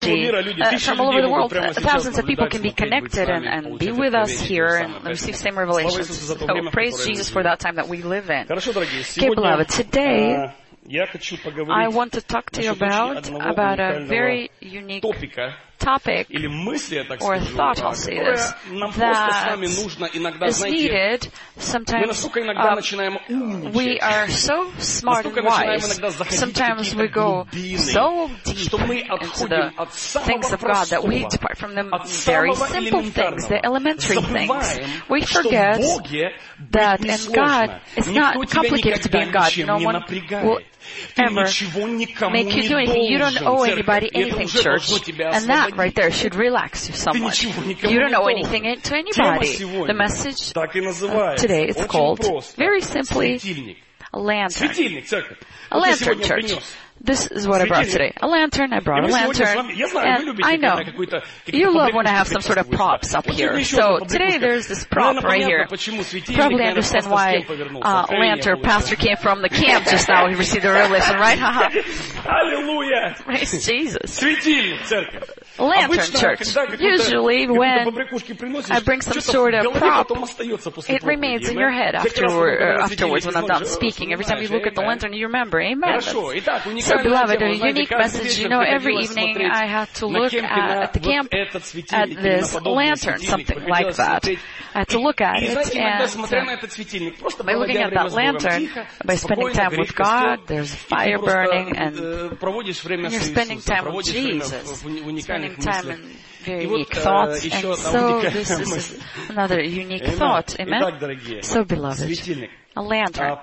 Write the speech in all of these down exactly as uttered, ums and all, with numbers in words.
Uh, from all over the world, uh, thousands of people can be connected and, and be with us here and receive same revelations. So praise Jesus for that time that we live in. Okay, beloved, today I want to talk to you about, about a very unique topic or thought, I'll say this, that is needed. Sometimes um, we are so smart and wise. Sometimes we go so deep into the things of God that we depart from the very simple things, the elementary things. We forget that in God, it's not complicated to be in God. No one will ever make you do anything. You don't owe anybody anything, church. And that right there should relax you somewhat. You don't owe anything to anybody. The message uh, today is called, very simply, a lantern. A lantern, church. This is what I brought today. A lantern, I brought a lantern. And I know, you love when I have some sort of props up here. So today there's this prop right here. Probably understand why uh, lantern pastor came from the camp just now. He received a revelation, right? Hallelujah. Praise Jesus. Lantern, church. Usually when I bring some sort of prop, it remains in your head afterward, uh, afterwards when I'm done speaking. Every time you look at the lantern, you remember. Amen. So, beloved, a unique message. You know, every evening I have to look at, at the camp at this lantern, something like that. I have to look at it, and uh, by looking at that lantern, by spending time with God, there's fire burning, and you're spending time with Jesus, spending time in very unique thoughts, and so this is another unique thought. Amen? So, beloved, a lantern.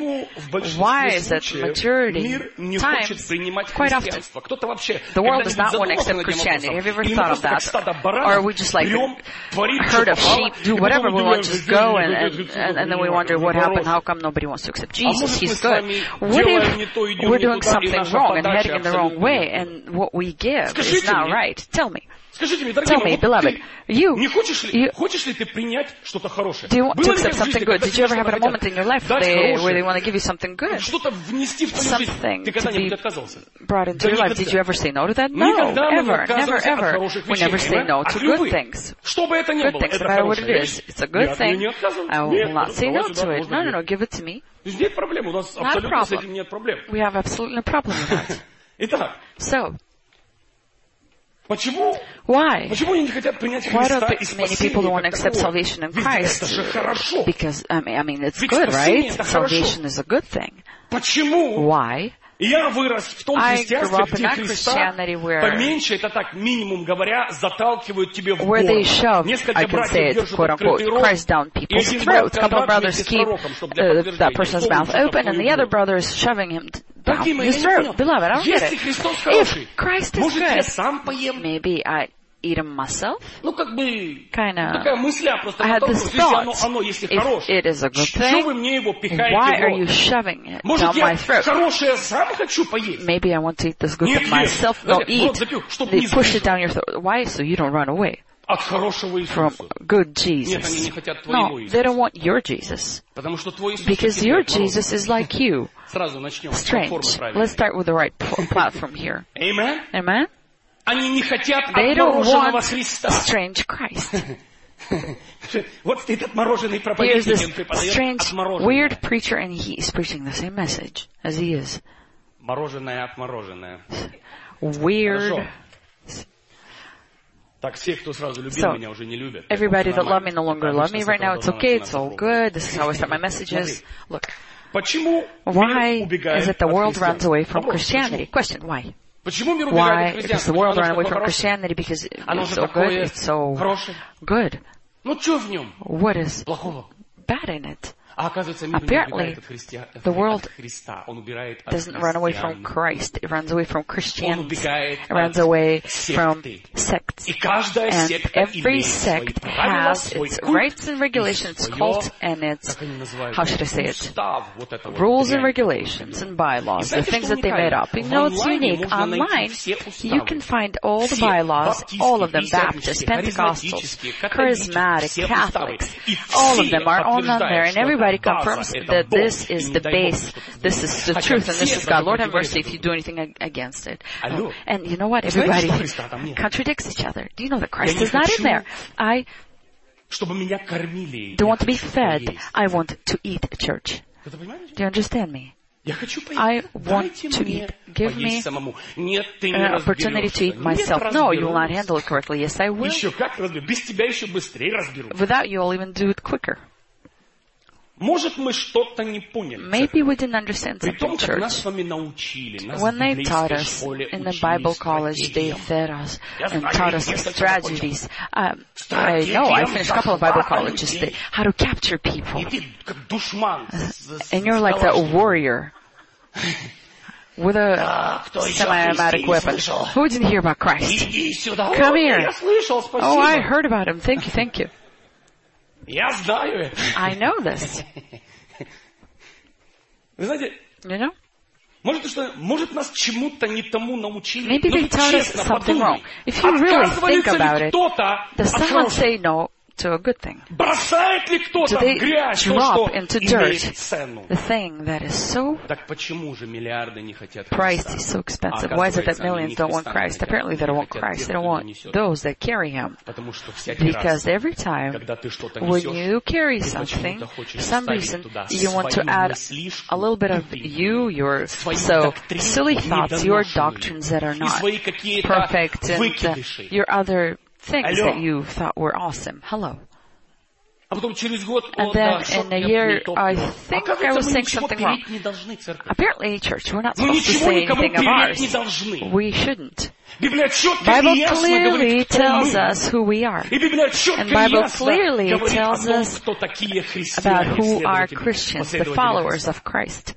Why is it majority times, quite often, the world does not want to accept Christianity? Have you ever thought of that? Or are we just like a herd of sheep, do whatever we want, just go, and, and, and, and then we wonder what happened, how come nobody wants to accept Jesus? He's good. What if we're doing something wrong and heading in the wrong way, and what we give is not right? Tell me. Tell me, beloved, you, you, do you want to accept something good? Did you ever have a moment in your life where they, where they want to give you something good? Something to be brought into your life. Did you ever say no to that? No, ever, never, ever. We never say no to good things. Good things, no matter what it is. It's a good thing. I will not say no to it. No, no, no, give it to me. Not a problem. We have absolutely no problem with that. So, why? Why don't many people don't want to accept salvation in Christ? Because, I mean, I mean, it's good, right? Salvation is a good thing. Why? I grew up in that Christianity where, where they shove, I can say it, quote unquote, Christ down people's throats. A couple of brothers keep uh, that person's mouth open, and the other brother is shoving him down his throat. Beloved, I don't get it. If Christ is good, maybe I eat them myself? Kind of. I had this thought. If it is a good thing, why are you shoving it down my throat? Maybe I want to eat this good thing myself. No, eat. They push it down your throat. Why? So you don't run away from good Jesus. No, they don't want your Jesus. Because your Jesus is like you. Strange. Let's start with the right platform here. Amen? Amen? They don't want a strange Christ. Here's this strange, weird preacher, and he is preaching the same message as he is. Weird. So, everybody that love me no longer love me right now. It's okay. It's all good. This is how I start my messages. Look. Why is it the world runs away from Christianity? Question, why? Why? Because the world ran away from Christianity because it's so good, it's so good. What is bad in it? Apparently, the world doesn't run away from Christ. It runs away from Christianity. It runs away from sects. And every sect has its rights and regulations, its cult, and its, how should I say it, rules and regulations and bylaws, the things that they made up. You know, it's unique. Online, you can find all the bylaws, all of them, Baptists, Pentecostals, Charismatic, Catholics, all of them are all on there, and everybody everybody confirms that this is the base, this is the truth, and this is God. Lord have mercy if you do anything against it. Oh, and you know what? Everybody contradicts each other. Do you know that Christ is not in there? I don't want to be fed. I want to eat at church. Do you understand me? I want to eat. Give me an opportunity to eat myself. No, you will not handle it correctly. Yes, I will. Without you, I'll even do it quicker. Maybe we didn't understand something, church. When they taught us in the Bible college, they fed us and taught us the strategies. Um, I know, I finished a couple of Bible colleges, they, how to capture people. And you're like that warrior with a semi-automatic weapon. Who didn't hear about Christ? Come here. Oh, I heard about him. Thank you, thank you. I know this. You know? Maybe they taught us something wrong. If you really think about it, does someone say no to a good thing? Do they drop into dirt the thing that is so pricey, so expensive? Why is it that millions don't want Christ? Apparently they don't want Christ. They don't want those that carry Him. Because every time when you carry something, for some reason, you want to add a little bit of you, your so silly thoughts, your doctrines that are not perfect, and uh, your other things that you thought were awesome. Hello. And then in a year, I think I was saying something wrong. Apparently, church, we're not supposed to say anything of ours. We shouldn't. Bible clearly tells us who we are. And Bible clearly tells us about who are Christians, the followers of Christ.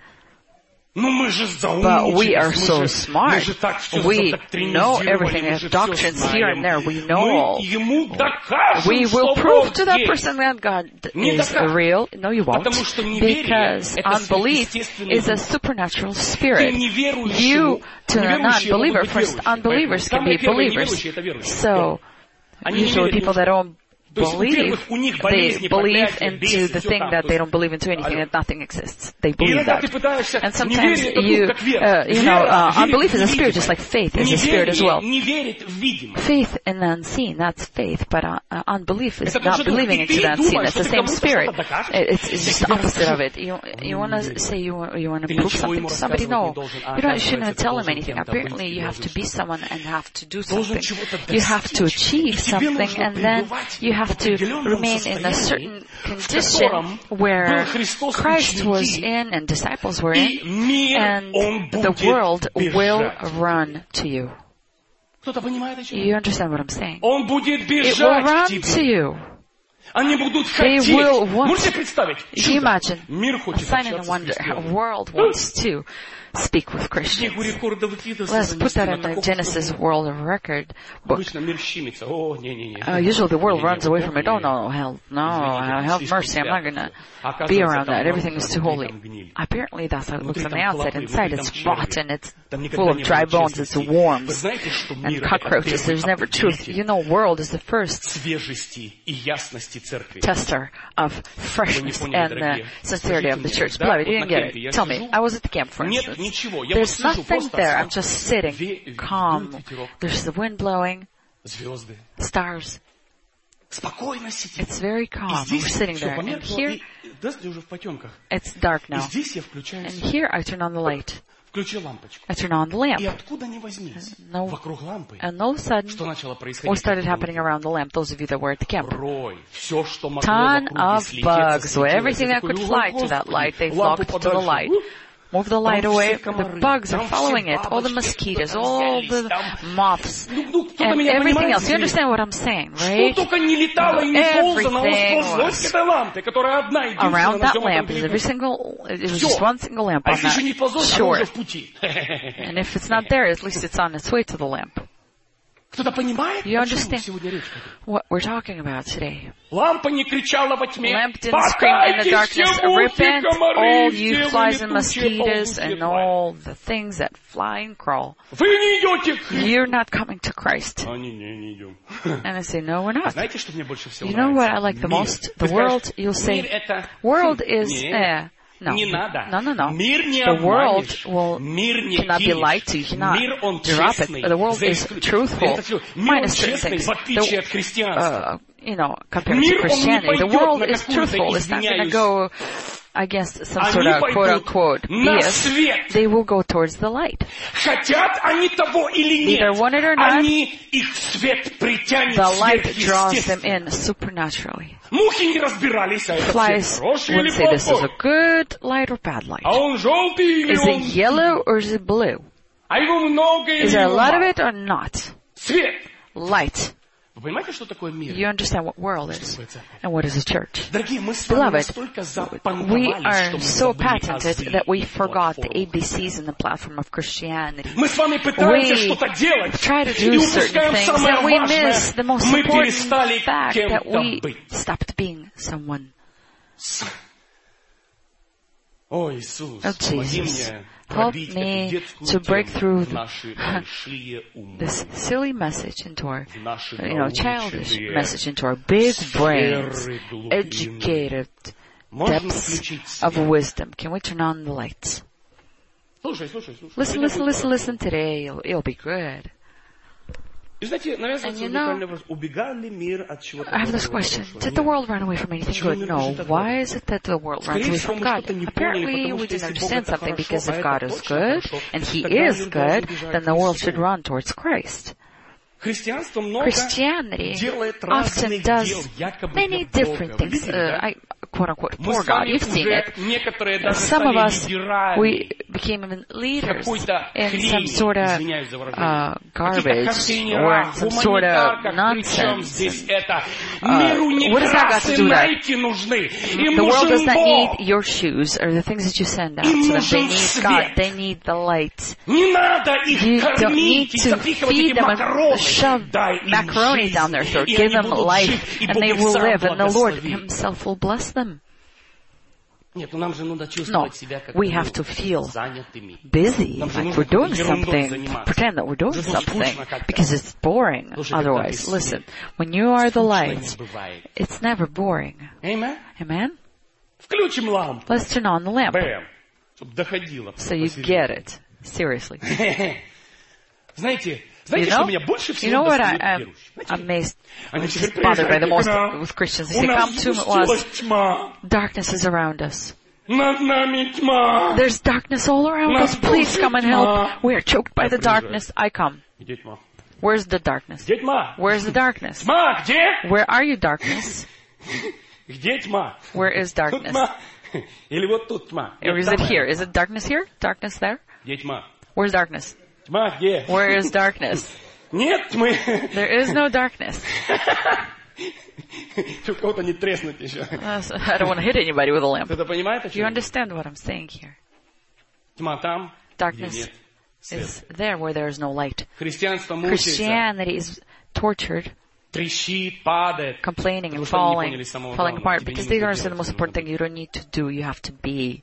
But we are so smart. We know everything. We have doctrines here and there. We know all. We will prove to that person that God is real. No, you won't. Because unbelief is a supernatural spirit. You, to a non-believer, first unbelievers can be believers. So, usually people that don't believe, they believe into the thing that they don't believe into anything, that nothing exists. They believe that. And sometimes you, uh, you know, uh, unbelief is a spirit, just like faith is a spirit as well. Faith in the unseen, that's faith, but uh, uh, unbelief is not believing into the unseen. It's the same spirit. It's, it's just the opposite of it. You, you want to say you want, you want to prove something to somebody? No. You don't, you shouldn't tell them anything. Apparently you have to be someone and have to do something. You have to achieve something, and then you have to remain in a certain condition where Christ was in and disciples were in, and the world will run to you. You understand what I'm saying? It will run to you. They will want. Can you imagine? A sign and a wonder. A world wants to speak with Christians. Let's put that in the Genesis World Record book. Uh, usually the world runs away from it. Oh no, hell, no, have mercy, I'm not gonna be around that. Everything is too holy. Apparently that's how it looks on the outside. Inside it's rotten, it's full of dry bones, it's worms and cockroaches. There's never truth. You know, world is the first tester of freshness and uh, sincerity of the church. Beloved, you didn't get it. Tell me, I was at the camp, for instance. There's nothing there. I'm just sitting, calm. There's the wind blowing, stars. It's very calm. We're sitting there. And here, it's dark now. And here, I turn on the light. I turn on the lamp. No, and all of a sudden, what started happening around the lamp, those of you that were at the camp? Ton of bugs. So everything that could fly to that light, they flocked to the light. Move the light away. The bugs are following it. All the mosquitoes, all the moths, and everything else. You understand what I'm saying, right? Everything was around that lamp. Every single, it was just one single lamp on that shore. And if it's not there, at least it's on its way to the lamp. Кто-то понимает, You о чем understand сегодня речь? what we're talking about today? Лампа не кричала во тьме. Lamp didn't scream in the darkness, repent, all you flies and mosquitoes and all the things that fly and crawl. Вы не идете. You're not coming to Christ. А, не, не, не идем. And I say, no, we're not. Знаете, что мне больше всего You know what I нравится? like the Мир. most? Ты The world, скажешь, you'll say, мир это... world is, Нет, eh, no, не надо. no, no, no. Мир не The world обманешь. will, Мир не cannot be кинешь. lied to. You cannot Мир, он drop it. честный. The world is truthful, Мир, он minus certain честный, things. в отличие от The, христианства. uh, you know, compared to Мир, он не Christianity, the пойдет world на is какую-то, truthful. It's not going to извиняюсь, go against some Они sort of пойдут quote-unquote на B S. свет. They will go towards the light. Хотят они того или нет, Either want it or not, они, их свет притянет the light draws them сверхъестественно. in supernaturally. Мухи не разбирались, а это Flies свет хороший или wouldn't say this is плохой. a good light or bad light. А он желтый или Is он... it yellow or is it blue? А его много или Is there a его lot of мало? it or not? Свет. Light. Вы понимаете, что такое мир? You understand what world is and what is a church. Дорогие, мы с вами Beloved, настолько we запантовались, are что мы so забыли patented азы that we forgot the платформы. A B Cs in the platform of Christianity. Мы с вами пытаемся We что-то делать try to и do certain упускаем things самое and we miss важное. the most Мы important перестали fact that кем-то we быть. stopped being someone. О, Иисус, Oh, помоги Jesus, мне help пробить me эту детскую to break тему through в наши большие умы, this silly message into our, в наши you know, childish научные message into our big brains, сферы глубины. educated Можно depths включить of свет? wisdom. Can we turn on the lights? Слушай, слушай, слушай. Listen, Сегодня listen, будет listen, хорошо. listen today. It'll, it'll be good. И знаете, навязывается And you know, уникальный вопрос. Убегал ли мир от чего-то I have this доброго, question. хорошего? Did the Нет. world run away from anything Почему good? мир No. бежит от Why Бога? is it that the world runs Скорее away всего, from мы God? что-то не поняли, Apparently, потому we что didn't если Бог understand это something хорошо, because а if это God is точно good, хорошо, and He тогда is мир должен good, бежать then к the world should Христу. run towards Christ. Христианство много Christianity делает often разных does дел, якобы many для different Бога. Вы things, видели, uh, да? I, quote unquote, Мы for с God. вами You've seen уже it. некоторые даже Some of стали us, лидерами we became even leaders какой-то in some хрени, sort of извиняюсь за выражение. uh, Какие-то garbage or контейнера, in some sort of гуманитарках, причем nonsense. здесь это? Uh, Миру не what does that got to красы do with that? Nike нужны, им The world does нужен not Бог. need your shoes or the things that you send out Им to them. They нужен need God. свет. They need the light. Не надо их You don't need кормить и to запихивать feed эти them and макароны. shove Дай им macaroni жизнь, down their throat. и Give они them будут life, жить, и and Бог they их will сам live, and the Lord благословит. Himself will bless them. Нет, ну нам же надо No, чувствовать себя как we have to feel занятыми. busy, Нам же like нужно we're doing ерундой something, заниматься. pretend that we're doing Уже тут something, скучно как-то. because it's boring Слушай, когда otherwise. ты Listen, свет, when you are the скучно не light, бывает. it's never boring. Amen? Amen? Включим лампу. Let's turn on the lamp Бэм. Чтобы доходило. so you get it. Seriously. Знаете, You знаете, что know, меня больше you всего know what I достает am верующих? Знаете, amazed, они I'm теперь just bothered by the приезжают most к нам. with Christians. They У say, нас come to сгустилась us, тьма. darkness is around us. Над нами тьма. There's darkness all around Нас us. Please come and help. тьма. We are choked by Я the приезжаю. darkness. I come. Где тьма? Where's the darkness? Где тьма? Where's the darkness? Тьма, где? Where are you, darkness? Где тьма? Where is Тут darkness? тьма. Или вот тут тьма. Or Нет, is там, it here? наверное. Is it darkness here? Darkness there? Где тьма? Where's darkness? Тьма где? Where is darkness? Нет тьмы. There is no darkness. Чтобы кого-то не треснуть еще. Uh, so I don't want to hit anybody with a lamp. Кто-то понимает, о You чем? understand what I'm saying here? Тьма там, где Darkness нет света. is there where there is no light. Христианство мучается, Christianity is tortured, трещит, падает. complaining and Потому что они не falling, поняли самого falling главного. apart Тебе не because they don't нужно understand the делать, most тебе important нужно thing. You don't need to do, you have to be.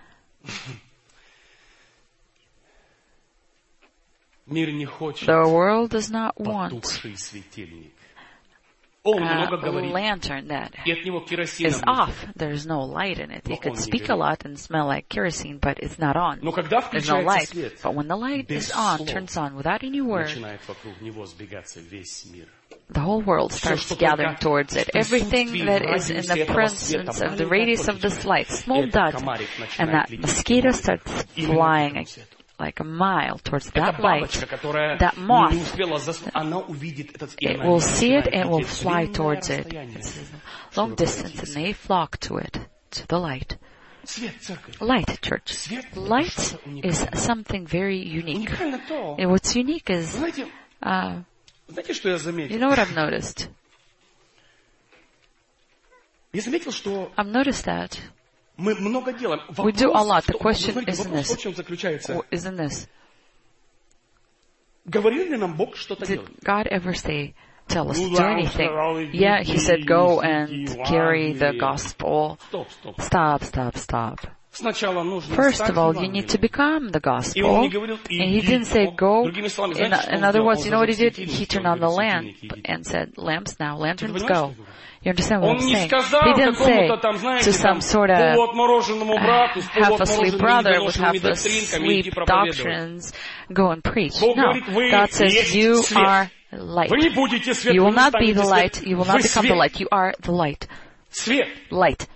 Мир не хочет The world does not want потухший светильник. Он a много говорит, lantern that и от него керосином is off. There's no light in it. Но It could он не speak a горит. lot and smell like kerosene, but it's not on. Но когда There's no включается light. свет, But when the light без is on, слов, turns on, without any word, начинает вокруг него сбегаться весь мир. the whole world starts что gathering только towards it. в Everything присутствии, that в is in радиусе the этого presence света, of the маленькая radius of this точечка, light, small этот dot, комарик and начинает that лететь mosquito к нему. starts Именно к flying этому свету. like a mile towards Эта that light. бабочка, которая That не moth, успела заснуть, она увидит этот и it она will see it начинает and will лететь fly длинное towards it. расстояние, It's a чтобы long distance and пройти. they flock to it, to the light. Свет, церковь. Light, church. Свет — это Light что-то is уникальное. something very unique. Уникально то. And what's unique is, Знаете, uh, знаете, что я you заметил? know what I've noticed? Я заметил, что I've noticed that. мы много делаем. We do a lot. The Вопрос, question знаете, is in вопрос this. в чем заключается? Or is in this. говорил ли нам Бог что-то Did делать? God ever say, tell us to do anything? Yeah, He said, go and carry the gospel. Стоп, стоп. Stop, stop, stop. Сначала нужно First стать of all, you need to Евангелием. become the И он не gospel. говорил, And He иди. didn't say, go. Другими словами, In, знаете, что in он other сделал? words, Он you know what He зажег did? светильники, He turned он on the говорит, lamp светильники, идите. and said, lamps now, Ты lanterns понимаешь, go. что я говорю? You understand what Он I'm не saying? сказал He didn't say какому-то там, to знаете, some там, sort of полуотмороженному брату с half asleep полуотмороженными brother with недоношенными half доктринками идти asleep проповедовать. doctrines, go and preach. Бог No, говорит, вы God says есть you свет. are light. Вы не будете свет, You вы will не not be станете the light, свет. you will Вы not become the свет. light, you are the light. Свет. Light.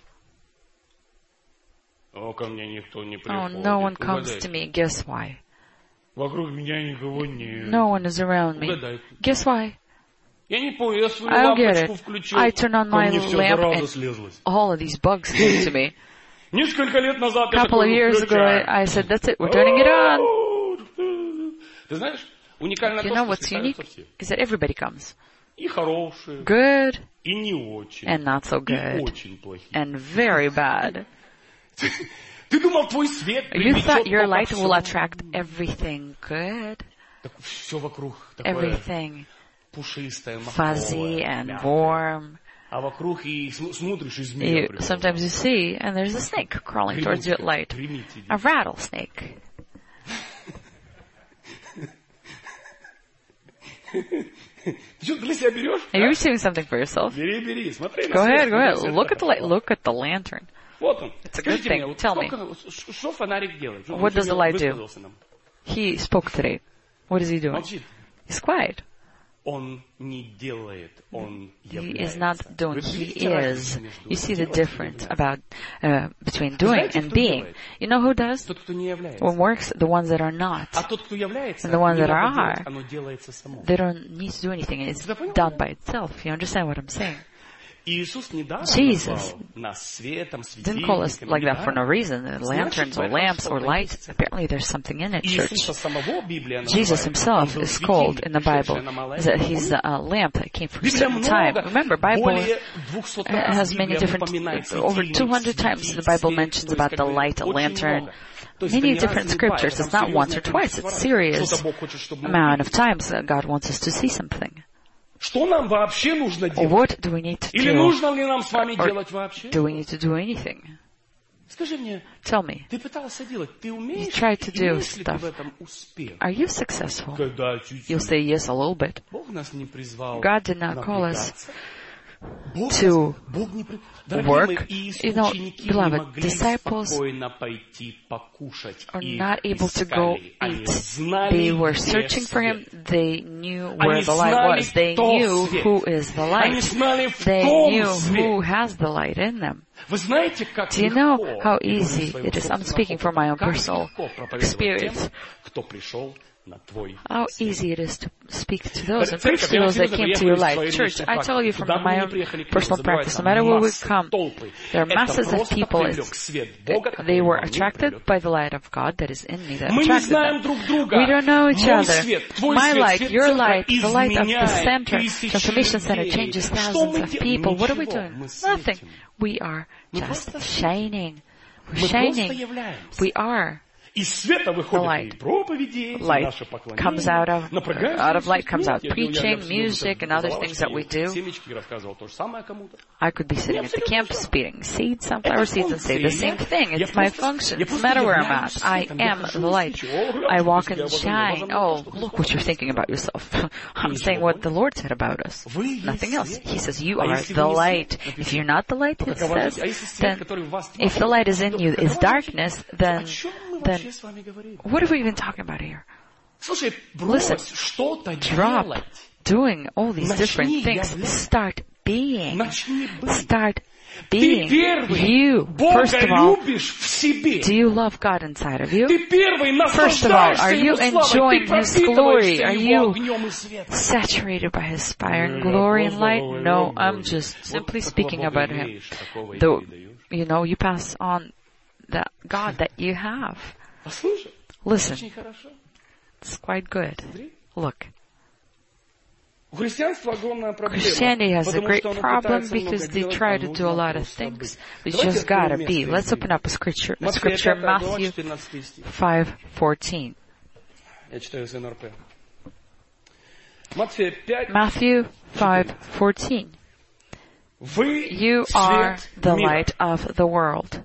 О, ко мне никто не Oh, приходит. no one comes Угадайте. to me. Guess why? Вокруг меня никого нет. No one is around me. Угадайте. Guess why? Я не помню, я свою I'll get лампочку it. включил, I turn on ко my мне все lamp зараза and слезлась. all of these bugs came to me. Несколько лет назад A я couple of такой years ago, включаю. I said, that's it, we're turning it on. Ты знаешь, уникально You то, know что what's unique? встречаются все. Is that everybody comes. И хорошие, Good и не очень, and not so и good. очень плохие. And very bad. Ты думал, твой свет You приведет thought your только light will всё. attract everything good, Так все вокруг такое everything пушистое, fuzzy махровое, and мягкое. warm. А вокруг и см- смотришь, и змея You, приходит. sometimes you see, and there's a snake crawling towards your light. Примите, A rattlesnake. Ты что, для себя берешь? Are you receiving something for yourself? Бери, бери, смотри на Go свет, ahead, go смотри на ahead. свет, Look как at the light. это. Look at the lantern. Вот он. a good Скажите thing. мне, вот Tell me. сколько- ш- что фонарик делает? Что- What does the light do? высказался нам. He spoke today. What is he doing? Молчит. He's quiet. Он не делает, он He является. is not doing, Вы he видите is. разницу между You see the делать и difference являться? about, uh, between doing Знаете, and кто being. делает? You know who does? Тот, кто не является. What works? The ones that are not. А тот, кто является, And the ones не that надо are, делать, оно делается само. They don't need to do anything. It's Ты понял? done by itself. You understand what I'm saying? Иисус недаром Jesus назвал нас светом, Didn't call us светильниками, like that for no недаром. reason. The lanterns or lamps or lights. Apparently there's something in it, church. Иисуса самого Библия Jesus называет. himself Он был is called in the светильник, Bible пришедший на Малая that Землю. he's a lamp that came from a Библия certain time. много, Remember, Bible более двухсот раз has many Библия different, упоминает over светильник, two hundred times the светильник, Bible свет. mentions То есть, about как the бы, light, a очень lantern. много. То есть, Many это не different раз не бывает, scriptures. там It's not once or серьезное twice. количество It's раз. serious Что-то Бог хочет, чтобы мы amount увидели. of times that God wants us to see something. Что нам вообще нужно делать? What do we need to Или do? нужно ли нам с вами Or делать вообще? do we need to do anything? Скажи мне, Tell me, ты пытался делать, ты умеешь, You tried to do имеешь ли ты stuff. в этом успех? are you successful? Когда чуть-чуть. You'll say yes a little bit. Бог нас не призвал God did not call us напрягаться. Бог to нас- Бог не при- Дорогие work. мои, Иисус, You know, ученики beloved, не могли disciples спокойно пойти покушать. are Их not able to go искали. Они eat. знали, They were где searching for him. свет. They knew where Они the light знали, was. They кто knew свет. who is the Они light. знали, в They ком knew свет. who has the light in them. Вы знаете, как Do you легко, know how я говорю easy своего it is? I'm собственного speaking from my own опыта, как personal легко проповедовать тем, experience. кто пришел на твой How свет. easy it is to speak to those and Церковь, preach to я вам those that серьезно came говорю, to я your говорю life. своей Church, личной I tell you практике. from Куда бы my мы ни own приехали, к людям, personal practice, no matter where we забывается come, толпы. there are Это masses of просто people. привлек свет Бога, They который were во мне attracted привлек. by the light of God that is in me that Мы не attracted знаем them. друг друга. We don't know each Мой other. свет, твой My свет, light, свет your церкви light, the light of the изменяет center, тысячи transformation center людей. changes Что thousands мы of делаем? people. What are we Ничего. doing? Мы Nothing. светим. We are Мы just просто shining. We're Мы просто shining. являемся. We are. Из света выходят light. и проповеди, и Light наше поклонение. comes out of, Напрягаешься, out of light comes нет, out я делаю, я preaching, сидел, music, and other things that we do. Семечки рассказывал то же самое кому-то. I could be sitting at the camp speaking seeds, sunflower seeds, and say the same thing. Я It's my просто- function. я It doesn't просто matter where I'm являюсь at. I светом, я am хожу the и light. свечу. О, гляньте, I walk себя and возомнил, shine. возомнил, Oh, что-то look what you're thinking about yourself. I'm saying what the Lord said about us. Вы есть Nothing else. свет. He says, you А are если the вы не light. свет, If you're not the light, то it какова says, жизнь? А если свет, then который в вас тьма, if the light is in то you, is какова darkness, жизнь? then, О чем мы then вообще с вами говорим? what are we even talking about here? Слушай, брось Listen, что-то Drop делать. doing all these different Начни things. являть. Start being. Начни быть. Start Ты being. первый You, Бога first of all, любишь в себе. do you love God inside of you? Ты первый First of all, наслаждаешься are you Его славой. enjoying Ты His glory? пропитываешься Are Его you огнем и светом. saturated by His fire and glory and light? No, I'm just simply speaking about Him. Though, you know, you pass on that God that you have. Послушай, Listen, очень хорошо. it's quite good. Look, У христианства огромная проблема. Christianity has a потому great что оно problem пытается много because they делать, try а to нужно do a lot of просто things. быть. It's Давайте just gotta откроем be. место Let's из open up a scripture, a Матфея scripture, пятая глава, Matthew четырнадцатый стих. five fourteen. Я читаю с эн эр пэ. Matthew five fourteen. You are the light of the world.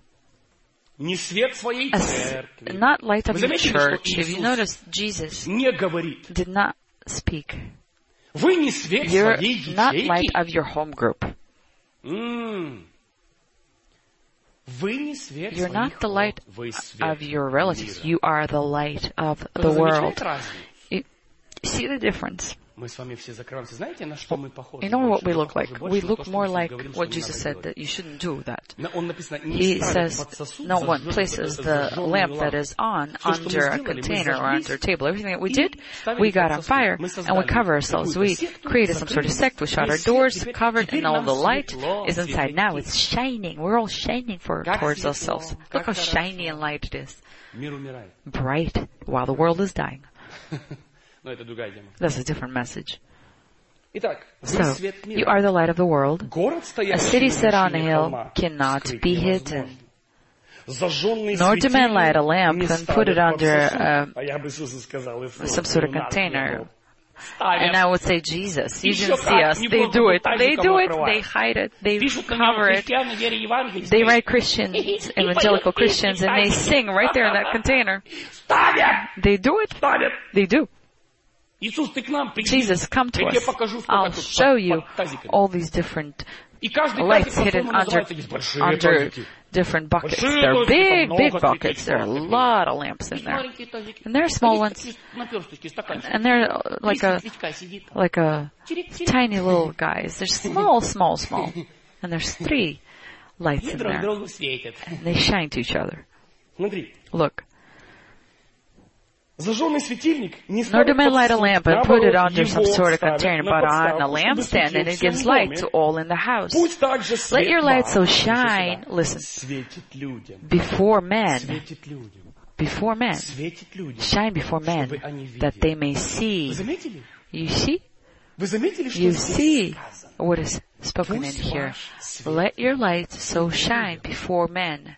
As, not light of the church. If you notice, Jesus did not speak. You're not light of your home group. You're not the light of your relatives. You are the light of the world. You see the difference? You know what we look like? We look more like what Jesus said, that you shouldn't do that. He says, no one places the lamp that is on under a container or under a table. Everything that we did, we got on fire and we cover ourselves. We created some sort of sect. We shut our doors, covered, and all the light is inside. Now it's shining. We're all shining for towards ourselves. Look how shiny and light it is. Bright while the world is dying. That's a different message. So, you are the light of the world. A city set on a hill cannot be hidden. Nor do men light a lamp and put it under uh, some sort of container. And I would say, Jesus, you didn't see us. They do it. They do it. They hide it. They cover it. They write Christians, evangelical Christians, and they sing right there in that container. They do it. They do. Jesus, come to us. I'll show you all these different lights hidden under, under different buckets. They're big, big buckets. There are a lot of lamps in there. And there are small ones. And they're like a, like a tiny little guys. They're small, small, small. And there's three lights in there. And they shine to each other. Look. Nor do men light a lamp and put it under some sort of container, but on a lampstand, and it gives light to all in the house. Let your light so shine, listen, before men, before men, shine before men, that they may see. You see? You see what is spoken in here. Let your light so shine before men.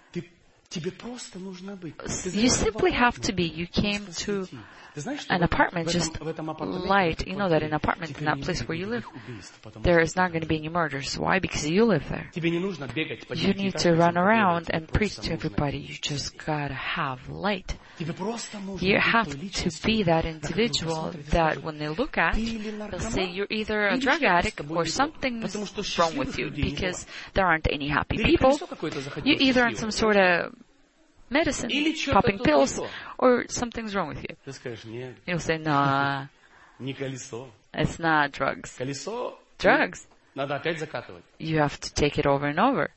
You simply have to be. You came to an apartment, just light. You know that in an apartment, in that place where you live, there is not going to be any murders. Why? Because you live there. You need to run around and preach to everybody. You just gotta have light. You have to be that individual that when they look at, they'll say you're either a drug addict or something's wrong with you, because there aren't any happy people. You're either on some sort of medicine, popping pills, or something's wrong with you. You'll say, nah, it's not drugs. Drugs. You have to take it over and over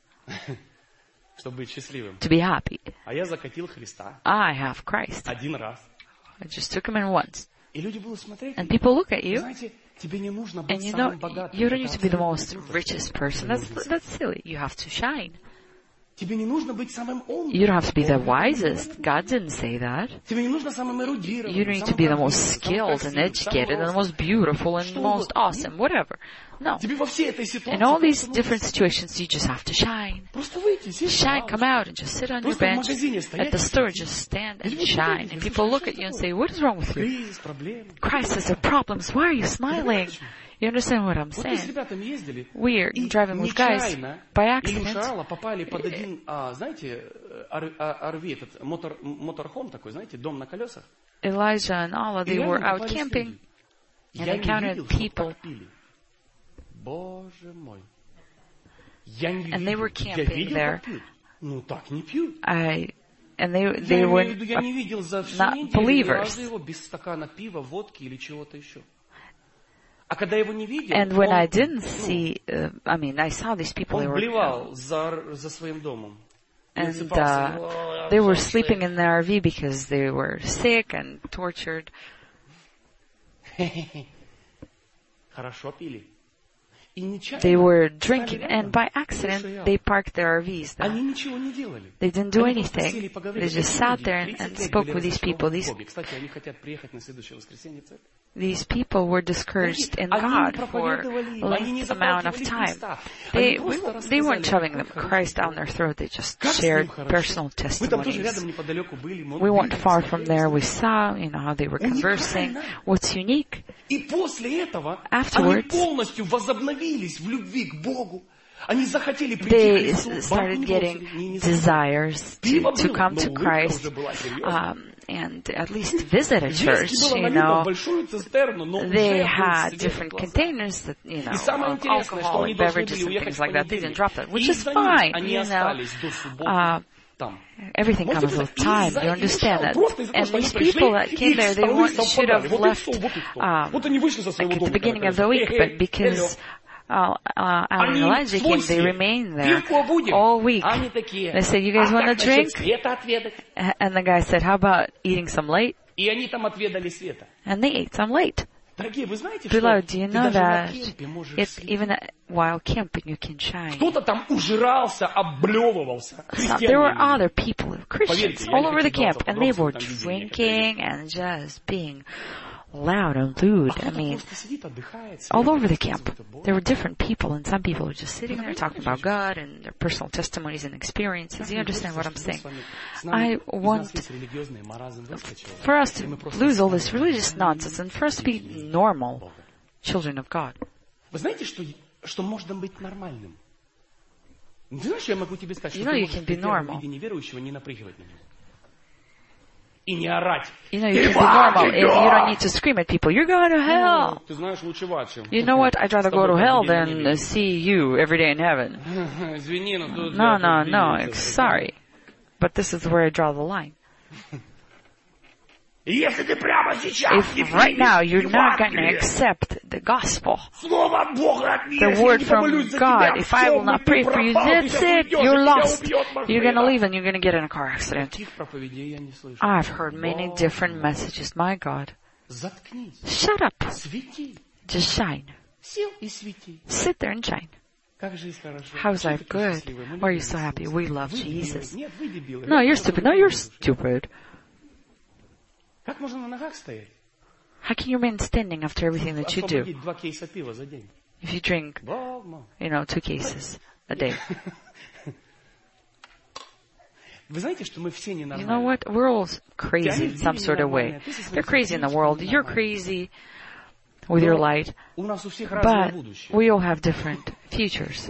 to be happy. I have Christ. I just took him in once. And people look at you, and you know, you don't need to be the most richest person. That's, that's silly. You have to shine. You don't have to be the wisest. God didn't say that. You don't need to be the most skilled and educated and the most beautiful and the most awesome, whatever. No. In all these different situations, you just have to shine. Shine, come out and just sit on your bench at the store, just stand and shine. And people look at you and say, what is wrong with you? Crisis or problems, why are you smiling? You understand what I'm saying? We're driving with guys by accident. Elijah and Allah, they were out camping and encountered people. And they were camping there. I, and they, they were not believers. And when I didn't see, uh, I mean, I saw these people, they were, and uh, they were sleeping in the R V because they were sick and tortured. they were drinking, and by accident, they parked their R Vs there. They didn't do anything. They just sat there and, and spoke with these people. These, these people were discouraged in God for a length amount of time. They, we, they weren't shoving them Christ down their throat. They just shared personal testimonies. We weren't far from there. We saw, you know, how they were conversing. What's unique? Afterwards, they started getting desires to, to come to Christ um, and at least visit a church, you know. They had different containers that, you know, of alcohol and beverages and things like that. They didn't drop that, which is fine, you know. Uh, Everything comes with time. You understand that. And these people that came there, they want, should have left um, like at the beginning of the week, but because uh, uh, Alan and Elijah came, they remained there all week. They said, "You guys want to drink?" And the guy said, "How about eating some late?" And they ate some late. Beloved, do you know that it, even while camping you can shine? So, there were other people, Christians, all over the camp, and they were drinking and just being loud and lewd. I mean, all over the camp. There were different people, and some people were just sitting there talking about God and their personal testimonies and experiences. You understand what I'm saying? I want for us to lose all this religious nonsense and for us to be normal children of God. You know you can be normal. You know, you can be normal and you don't need to scream at people, "You're going to hell." You know what? I'd rather go to hell than see you every day in heaven. No, no, no. Sorry. But this is where I draw the line. If right now you're not going to accept the gospel, the word from God, if I will not pray for you, that's it, you're lost. You're going to leave and you're going to get in a car accident. I've heard many different messages. My God. Shut up. Just shine. Sit there and shine. How's life good? Why are you so happy? We love Jesus. No, you're stupid. No, you're stupid. How can you remain standing after everything that you do? If you drink, you know, two cases a day. You know what? We're all crazy in some sort of way. They're crazy in the world. You're crazy with your light. But we all have different futures.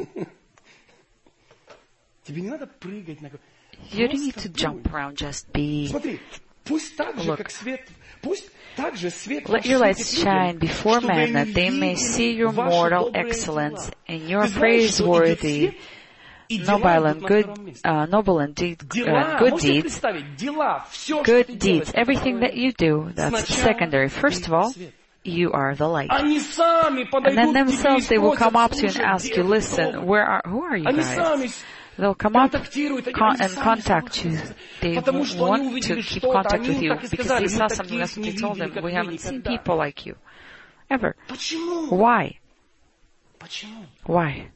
You don't need to jump around, just be. Look, let your lights shine before men, that they may see your mortal excellence and your praiseworthy, noble and good, uh, noble and deed, uh, good deeds, good deeds. Everything that you do, that's secondary. First of all, you are the light. And then themselves, they will come up to you and ask you, "Listen, where are, who are you guys?" They'll come up con- and contact you. They want to keep contact with you because they saw something. That's what they told them. "We haven't seen people like you. Ever." Why? Why?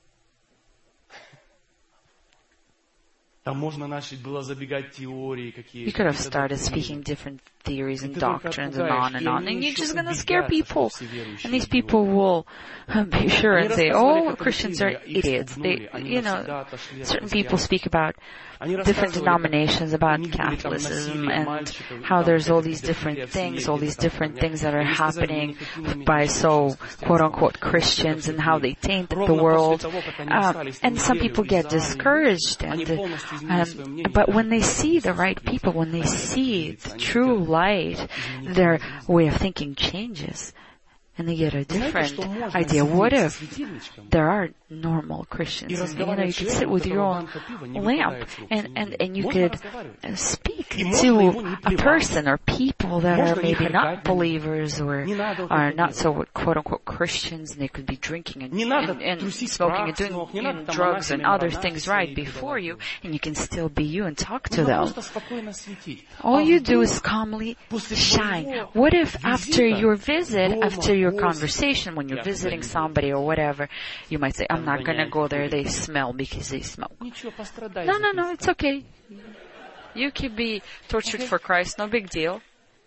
You could have started speaking different theories and doctrines and on and on, and you're just going to scare people. And these people will be sure and say, "Oh, Christians are idiots." They, you know, certain people speak about different denominations, about Catholicism, and how there's all these different things, all these different things that are happening by so quote-unquote Christians, and how they taint the world. Um, and some people get discouraged, and um, but when they see the right people, when they see the true light, their way of thinking changes. And they get a different idea. What if there are normal Christians? And, you know, you could sit with your own lamp and, and, and you could speak to a person or people that are maybe not believers or are not so quote-unquote Christians, and they could be drinking and, and, and smoking and doing and drugs and other things right before you, and you can still be you and talk to them. All you do is calmly shine. What if after your visit, after your conversation when you're visiting somebody or whatever. You might say, I'm not going to go there, they smell because they smoke. No, no, no, it's okay. You can be tortured for Christ, no big deal.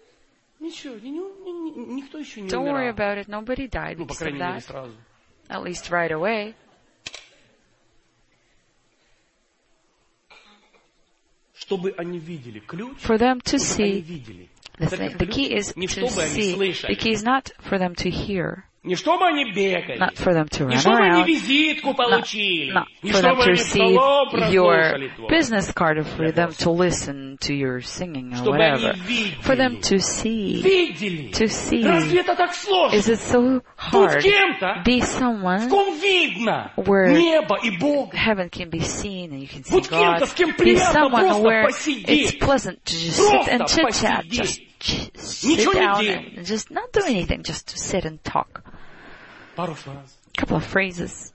Don't worry about it, nobody died because of that. At least right away. For them to see, the, thing, the key is to see. The key is not for them to hear. Not for them to run around, not, not for them to receive your business card, or for them to listen to your singing or whatever. For them to see, to see. Is it so hard? Be someone where heaven can be seen and you can see God. Be someone where it's pleasant to just sit and chit-chat, just sit down and just not do anything, just to sit and talk. A couple of phrases.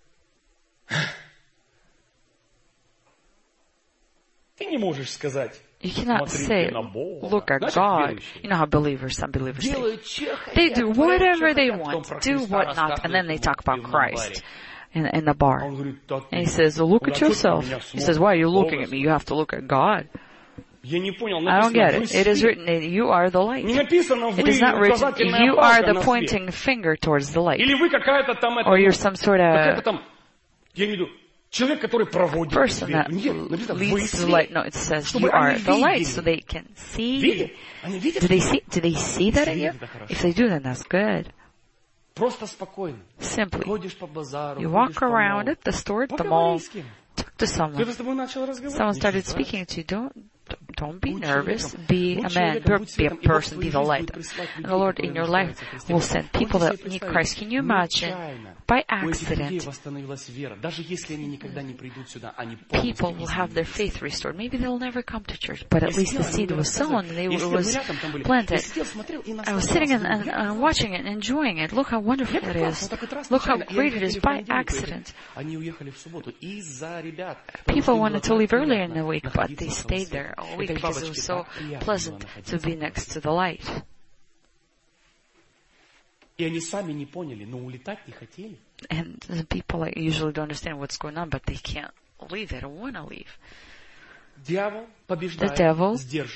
You cannot say, look at God. You know how believers, some believers say, they do whatever they want, do what not, and then they talk about Christ in, in the bar. And he says, well, look at yourself. He says, why are you looking at me? You have to look at God. I don't get it. It is written, you are the light. It is not written, you are the pointing finger towards the light. Or you're some sort of person that leads to the light. No, it says you are the light, so they can see. Do they see, do they see that in you? If they do, then that's good. Simply, you walk around at the store, at the mall, talk to someone. Someone started speaking to you. Don't Don't be nervous. Be a man. Be a person. Be the light. And the Lord in your life will send people that need Christ. Can you imagine? By accident, people will have their faith restored. Maybe they'll never come to church, but at least the seed was sown. They was planted. I was sitting and, and uh, watching it and enjoying it. Look how wonderful it is. Look how great it is by accident. People wanted to leave earlier in the week, but they stayed there all week because it was so pleasant to be next to the light. And the people like, usually don't understand what's going on, but they can't leave. They don't want to leave. The devil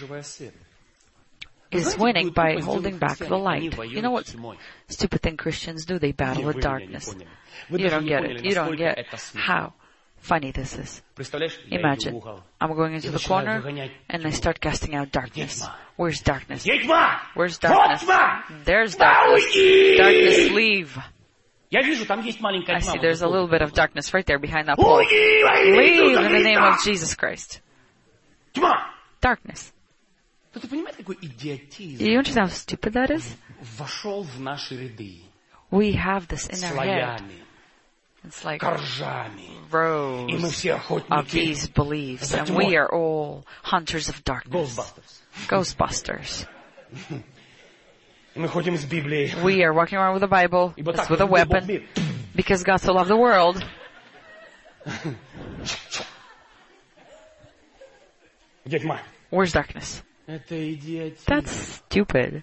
is winning by holding back the light. You know what stupid thing Christians do? They battle with darkness. You don't get it. You don't get how funny this is. Imagine, I'm going into the corner and I start casting out darkness. Where's darkness? Where's darkness? There's darkness. Darkness, leave. I see there's a little bit of darkness right there behind that pole. Leave in the name of Jesus Christ. Darkness. You understand how stupid that is? We have this in our head. It's like rows of these beliefs, and we are all hunters of darkness. Ghostbusters. We are walking around with a Bible, it's with a weapon, because God so loved the world. Where's darkness? That's stupid.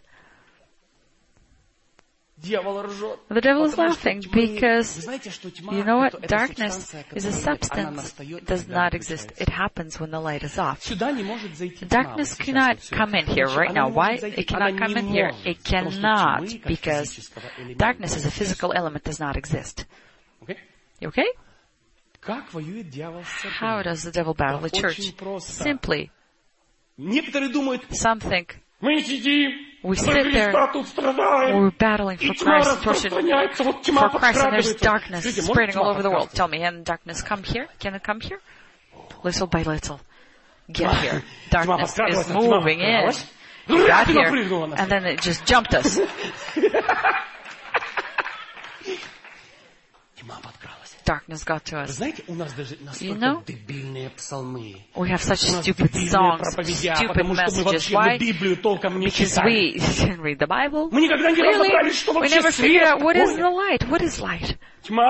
The devil is laughing because, you know what? Darkness is a substance. It does not exist. It happens when the light is off. Darkness cannot come in here right now. Why? It cannot come in here. It cannot, because darkness is a physical element, does not exist. You okay? How does the devil battle the church? Simply, some think, we sit there, we're battling for Christ, for Christ, and there's darkness spreading all over the world. Tell me, can darkness come here? Can it come here? Little by little. Get here. Darkness is moving in. It got here, and then it just jumped us. Darkness got to us. You know, we have such stupid songs, stupid messages. Why? Because we didn't read the Bible. Clearly, we never figured out what is the light. What is light?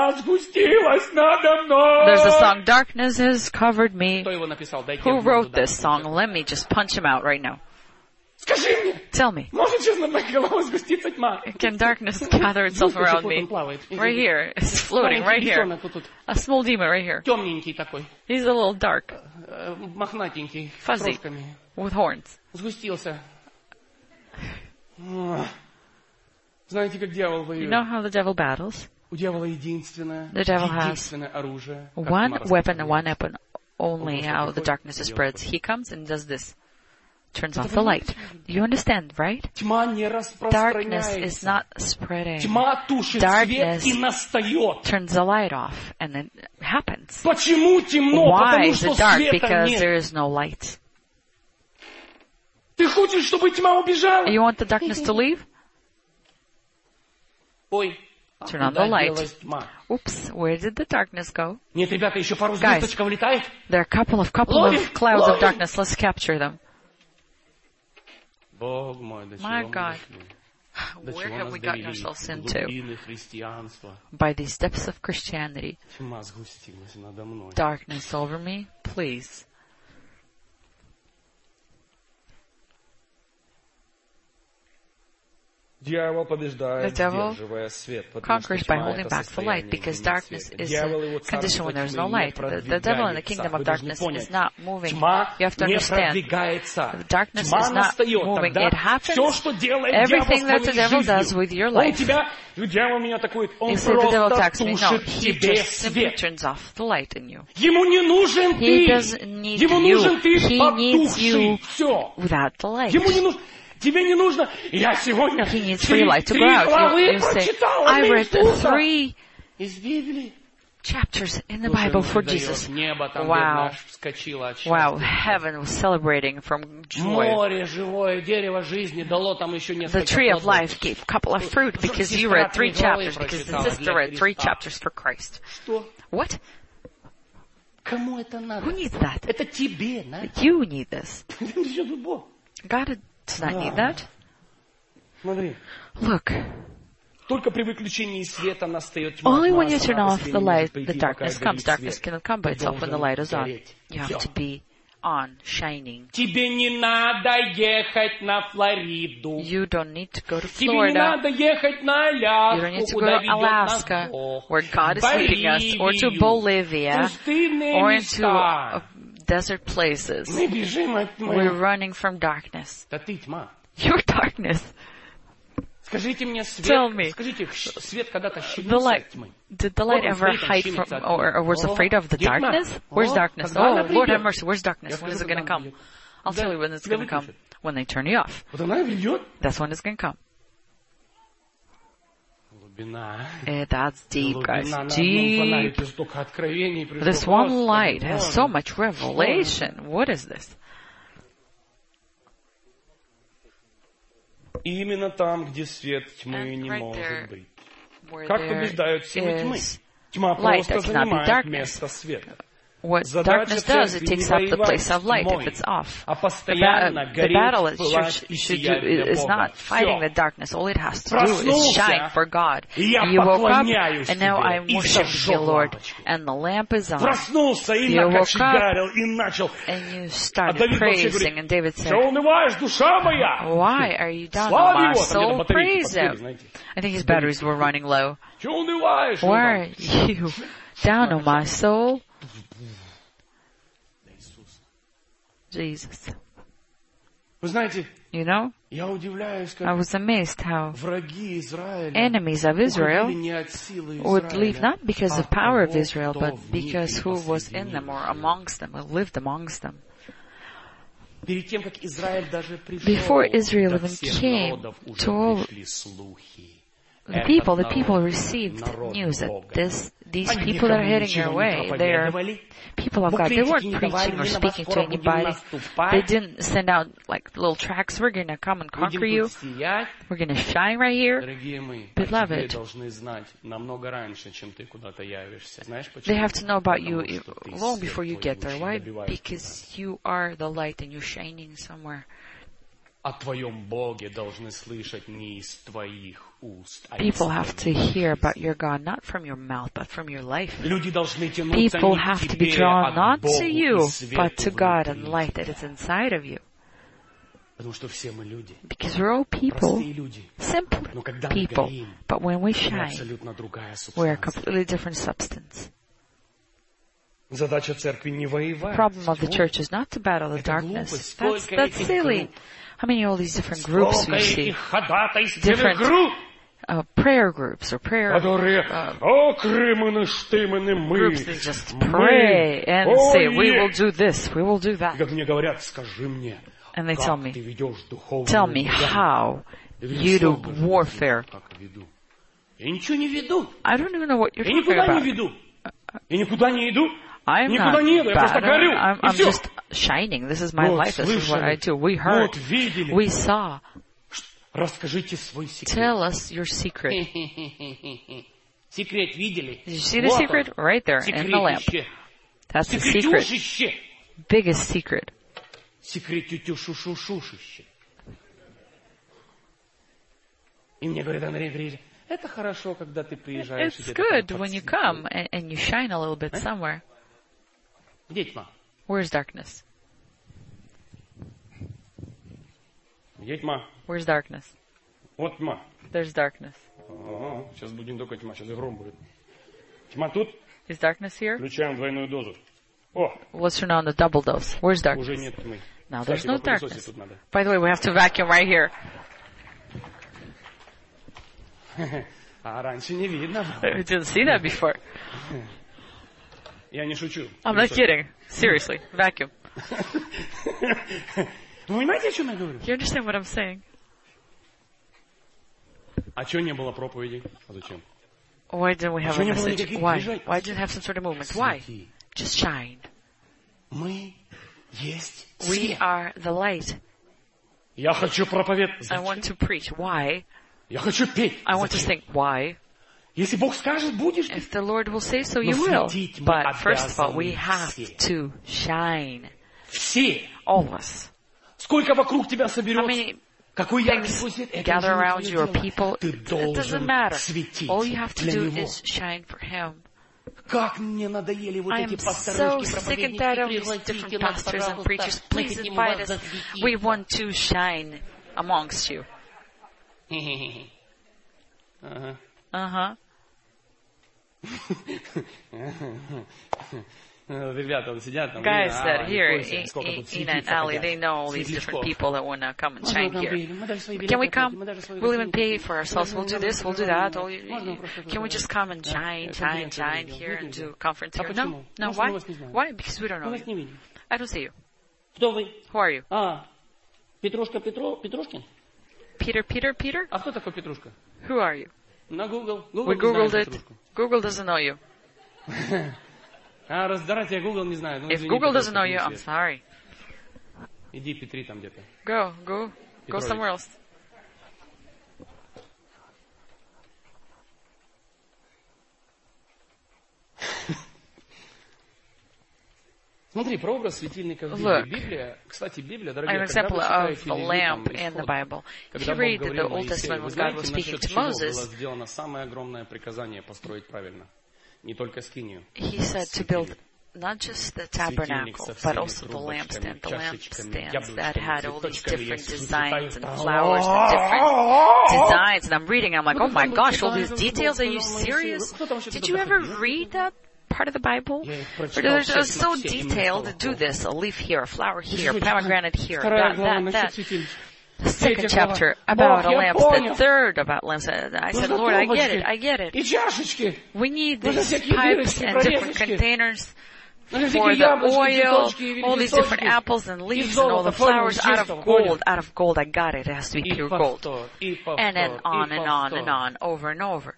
There's a song, Darkness Has Covered Me. Who wrote this song? Let me just punch him out right now. Скажи мне. Tell me. Может сейчас над моей головой сгуститься тьма? Can darkness gather itself around me? Right here. It's floating right here. A small demon right here. Темненький такой. He's a little dark. Мохнатенький. Fuzzy. With horns. Сгустился. Знаете, как дьявол воюет? You know how the devil battles? У дьявола единственное, the devil has единственное оружие. One weapon and one weapon only how the darkness spreads. He comes and does this. Turns off the light. You understand, right? Darkness is not spreading. Darkness turns the light off, and it happens. Why is it dark? Because there is no light. You want the darkness to leave? Turn on the light. Oops, where did the darkness go? Guys, there are a couple of couple of clouds of darkness. Let's capture them. My God, where have we gotten ourselves into? By these depths of Christianity. Darkness over me, please. The devil conquers by holding back the light, because darkness is a condition when there is no light. The, the devil in the kingdom of darkness is not moving. You have to understand, the darkness is not moving. It happens. Everything that the devil does with your life. You say the devil attacks me. No, he just simply turns off the light in you. He doesn't need you. He needs you without the light. Тебе не нужно. Я сегодня He needs free light to go out. You, you say, I read three chapters in the Bible for Jesus. Wow. Wow. Heaven was celebrating from joy. The tree of life gave a couple of fruit because you read three chapters, because the sister read three chapters for Christ. What? Who needs that? You need this. God does not need that. Look. Only when you turn off the light, the darkness comes. Darkness cannot come by itself when the light is on. You have to be on, shining. You don't need to go to Florida. You don't need to go to Alaska, where God is leading us, or to Bolivia, or into uh, desert places. We're running from darkness. Your darkness. Tell me, the light, did the light ever hide from, or, or was afraid of the darkness? Where's darkness? Oh, Lord have mercy, where's darkness? When is it going to come? I'll tell you when it's going to come. When they turn you off. That's when it's going to come. Eh, that's deep, guys. Deep. This one light has so much revelation. What is this? Именно там, где свет тьмы не может быть. Как побеждают силы тьмы? Тьма просто занимает место света. What darkness does, it takes up the place of light if it's off. The, ba- the battle it should, should do, is not fighting the darkness. All it has to do is shine for God. You woke up, and now I worship you, Lord. And the lamp is on. You woke up, and you started praising. And David said, why are you down, O my soul? Praise Him. I think his batteries were running low. Why are you down, O my soul? Jesus. You know, I was amazed how enemies of Israel would leave not because of power of Israel, but because who was in them or amongst them, or lived amongst them. Before Israel even came to all the people, the people received news that this, these people that are heading your way, they are people of God. They weren't preaching or speaking to anybody. They didn't send out like little tracts. We're going to come and conquer you. We're going to shine right here. Beloved, they have to know about you long before you get there. Why? Because you are the light and you're shining somewhere. People have to hear about your God, not from your mouth, but from your life. People have to be drawn not to you, but to God and light that is inside of you. Потому что все мы люди. Because we're all people, simple Но когда people. мы горим, But when we это shine, абсолютно другая we're a субстанция. completely different substance. Задача церкви не The воевать. problem of the church is not to battle the darkness. That's, that's silly. How many all these different groups we see? Different uh, prayer groups or prayer uh, groups that just pray and say, we will do this, we will do that. And they tell me, tell me how you do warfare. I don't even know what you're talking about. I'm not bad. I'm, I'm just shining. This is my life. This is what I do. We heard. We saw. Tell us your secret. Did you see the secret? Right there in the lamp. That's the secret. Biggest secret. It's good when you come and, and you shine a little bit somewhere. Where's darkness? Where's darkness? There's darkness. Is darkness here? Let's turn on the double dose. Where's darkness? Now there's no darkness. By the way, we have to vacuum right here. I didn't see that before. I'm not kidding. Seriously, vacuum. You understand what I'm saying? Why didn't we have a message? Why? Why didn't we have some sort of movement? Why? Just shine. We are the light. I want to preach. Why? I want to sing. Why? If the Lord will say so, you will. But first of all, we have to shine. All of us. How many things gather around your people? It doesn't matter. All you have to do is shine for Him. I am so sick and tired of these different pastors and preachers. Please invite us. We want to shine amongst you. Uh-huh. Uh-huh. Guys that here, Ina and Ali, they know all these different people that want to come and shine here. Can we come? We'll even pay for ourselves. We'll do this, we'll do that. Can we just come and shine, shine, shine here and do a conference here? No. No, why? Why? Because we don't know you. I don't see you. Who are you? Peter, Peter, Peter? Who are you? We Googled it. Google doesn't know you. If Google doesn't know you, I'm sorry. Go, go, go somewhere else. Look, an example of a lamp in the Bible. If you read that the Old Testament when God was speaking to Moses, He said to build not just the tabernacle, but also the lampstand, the lampstands that had all these different designs and flowers and different designs. And I'm reading, I'm like, oh my gosh, all these details, are you serious? Did you ever read that part of the Bible? They're so detailed. Do this, a leaf here, a flower here, pomegranate here, that, that, that. The second chapter about a lampstand, the third about lampstand. I said, Lord, I get it, I get it. We need these pipes and different containers for the oil, all these different apples and leaves and all the flowers out of gold. Out of gold, I got it. It has to be pure gold. And then on and on and on, over and over.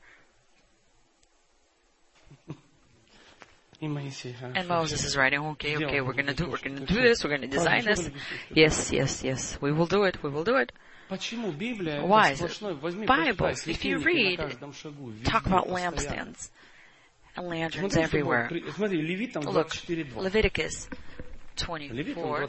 And Moses is writing, okay, okay, we're going to do, we're going to do this, we're going to design this. Yes, yes, yes, we will do it, we will do it. Why? Bible, if you read, talk about lampstands and lanterns everywhere. Look, Leviticus twenty-four,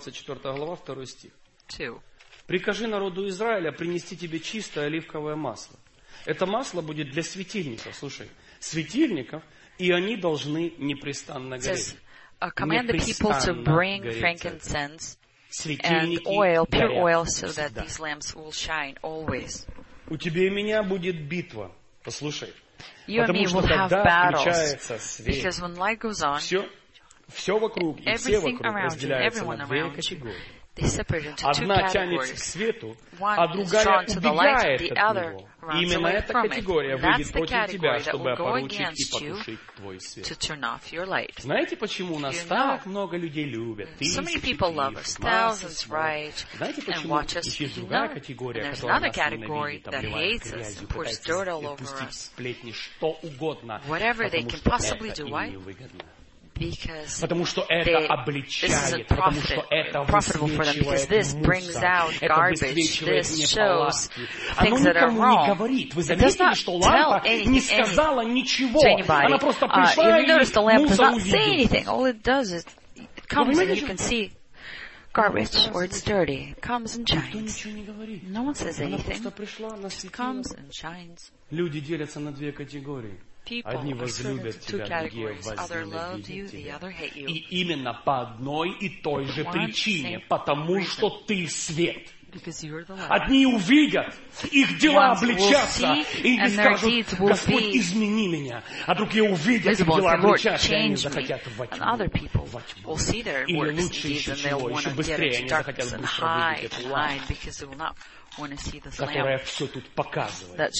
two. Прикажи народу Израиля принести тебе чистое оливковое масло. Это масло будет для светильников, слушай, светильников, и они должны непрестанно гореть. Command the people to bring frankincense and oil, pure oil, so that these lamps will shine always. У тебя и меня будет битва. Послушай. You and me will have battles, because when light goes on, все, все вокруг и все вокруг разделяются на две категории. Одна тянется к свету, а другая убегает от него. Именно эта категория выйдет против тебя, чтобы опорочить и потушить твой свет. Знаете, почему нас так много людей любят? Тысячи пишут, массы смотрят. Знаете, почему есть другая категория, которая нас ненавидит, обливает грязью, пытается пустить сплетни, что угодно, потому что это им невыгодно. Потому что это обличает, потому что это высвечивает мусор, это высвечивает неполадки. Оно никому не говорит. Вы заметили, что лампа не сказала ничего. Она просто пришла и мусор увидела. All it does is, it comes and you can see garbage or it's dirty. It comes and shines. No one says anything. It comes and shines. Люди делятся на две категории. Одни возлюбят тебя, другие возненавидят тебя. И именно по одной и той же причине, потому что ты свет. Одни увидят, их дела обличатся, и они скажут: Господь, измени меня. А другие увидят, их дела обличатся, и они захотят во тьму, во тьму. Или лучше еще чего, еще быстрее они захотят быстро увидеть эту лампу, которая все тут показывает.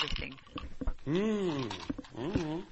Mm, mm-hmm.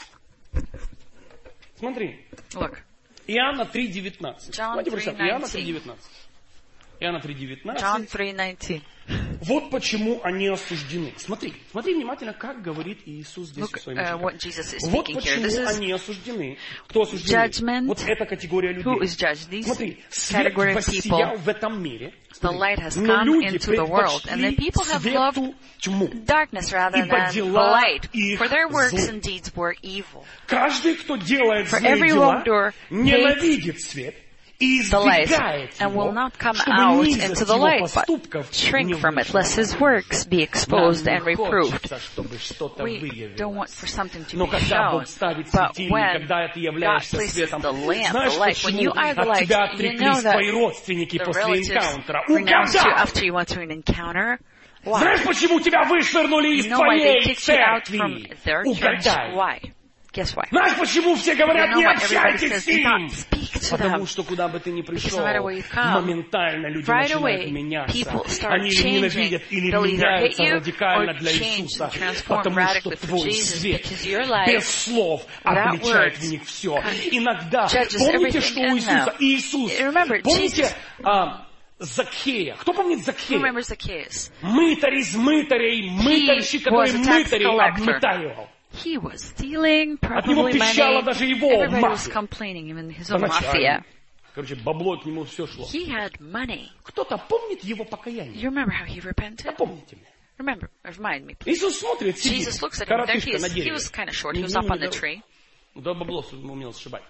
Смотри. Look. Иоанна три девятнадцать. Давайте прочитаем. Иоанна три девятнадцать. Иоанна три девятнадцать. John three nineteen. Вот почему они осуждены. Смотри, смотри внимательно, как говорит Иисус здесь Look, в своем uh, what Jesus is speaking Вот here. почему они осуждены. Кто осуждены? Вот эта категория людей. Who is judged? These Смотри, свет воссиял в этом мире. The light has come into the world, and the people have loved darkness rather than the light, for their works and deeds were evil. Каждый, кто делает злые дела, ненавидит свет и избегает and will not come out into the light, but shrink from it, lest his works be exposed and reproved. We don't want for something to be shown, but when God places the lamp, the light, when you are the light, you know that the relatives renounce you after you went through an encounter. Why? Знаешь, почему тебя вышвырнули из you know why they твоей kicked you out from церкви? their church? Угадай. Why? Guess why? Знаешь, почему все говорят: You know не why everybody общайтесь says, с do ним? not speak to Потому them. что куда бы ты ни пришел, no matter where you come, моментально люди right начинают away, меняться. people start Они или ненавидят, или They'll either hate меняются you радикально or для change Иисуса. and transform Потому что radically for твой Jesus, свет because your light, без слов without обличает words, в них все. Иногда, judges помните, everything что у in Иисуса, them. Иисус, Remember, помните, Jesus, а, Закхея. Кто помнит who Закхея? remembers Zacchaeus? Мытарь из мытарей, мытарщик, который was a tax мытарей collector. обмытаривал. He was stealing От него probably пищала money. даже его Everybody was мафия. complaining, even his own Поначалу. mafia. Короче, бабло к нему все шло. He had money. Кто-то помнит его покаяние? You remember how he repented? Напомните мне. Remember, remind me, please. Иисус смотрит, сидит, Jesus looks at him. There he коротышка на is. He дереве. was kind of short. He Ни was дню, up ни on the дорогу. tree. Да, бабло умел сшибать.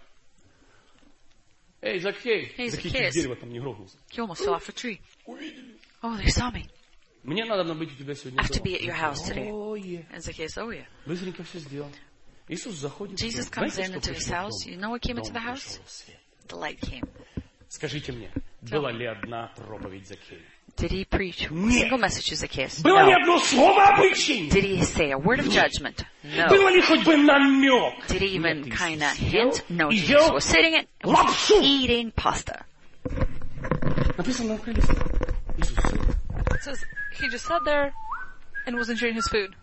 Эй, Закхей! Hey, Закхей Zacchaeus. чуть дерево там не грохнулся. He almost fell off a tree. Увидели. Oh, they saw me. Мне надо быть у тебя сегодня I have to be дома. at your house today. О, е. And Zacchaeus, oh yeah. Быстренько все сделал. Иисус заходит. Jesus в дом. comes Знаете, in что into his пришло в house. дом? You know what came В into дом the house? пришел свет. The light came. Скажите мне, была ли одна проповедь Закхея? Did he preach a Нет. single message to Zacchaeus? Было ли No. одно слово обличения? Did he say a word of judgment? No. Было ли хоть бы намек? Did he even Нет, kind of Иисус hint? сел No, и Jesus ел was sitting and was лапшу. eating pasta. Написано на колесе. Иисус сел. It says he just sat there and was enjoying his food.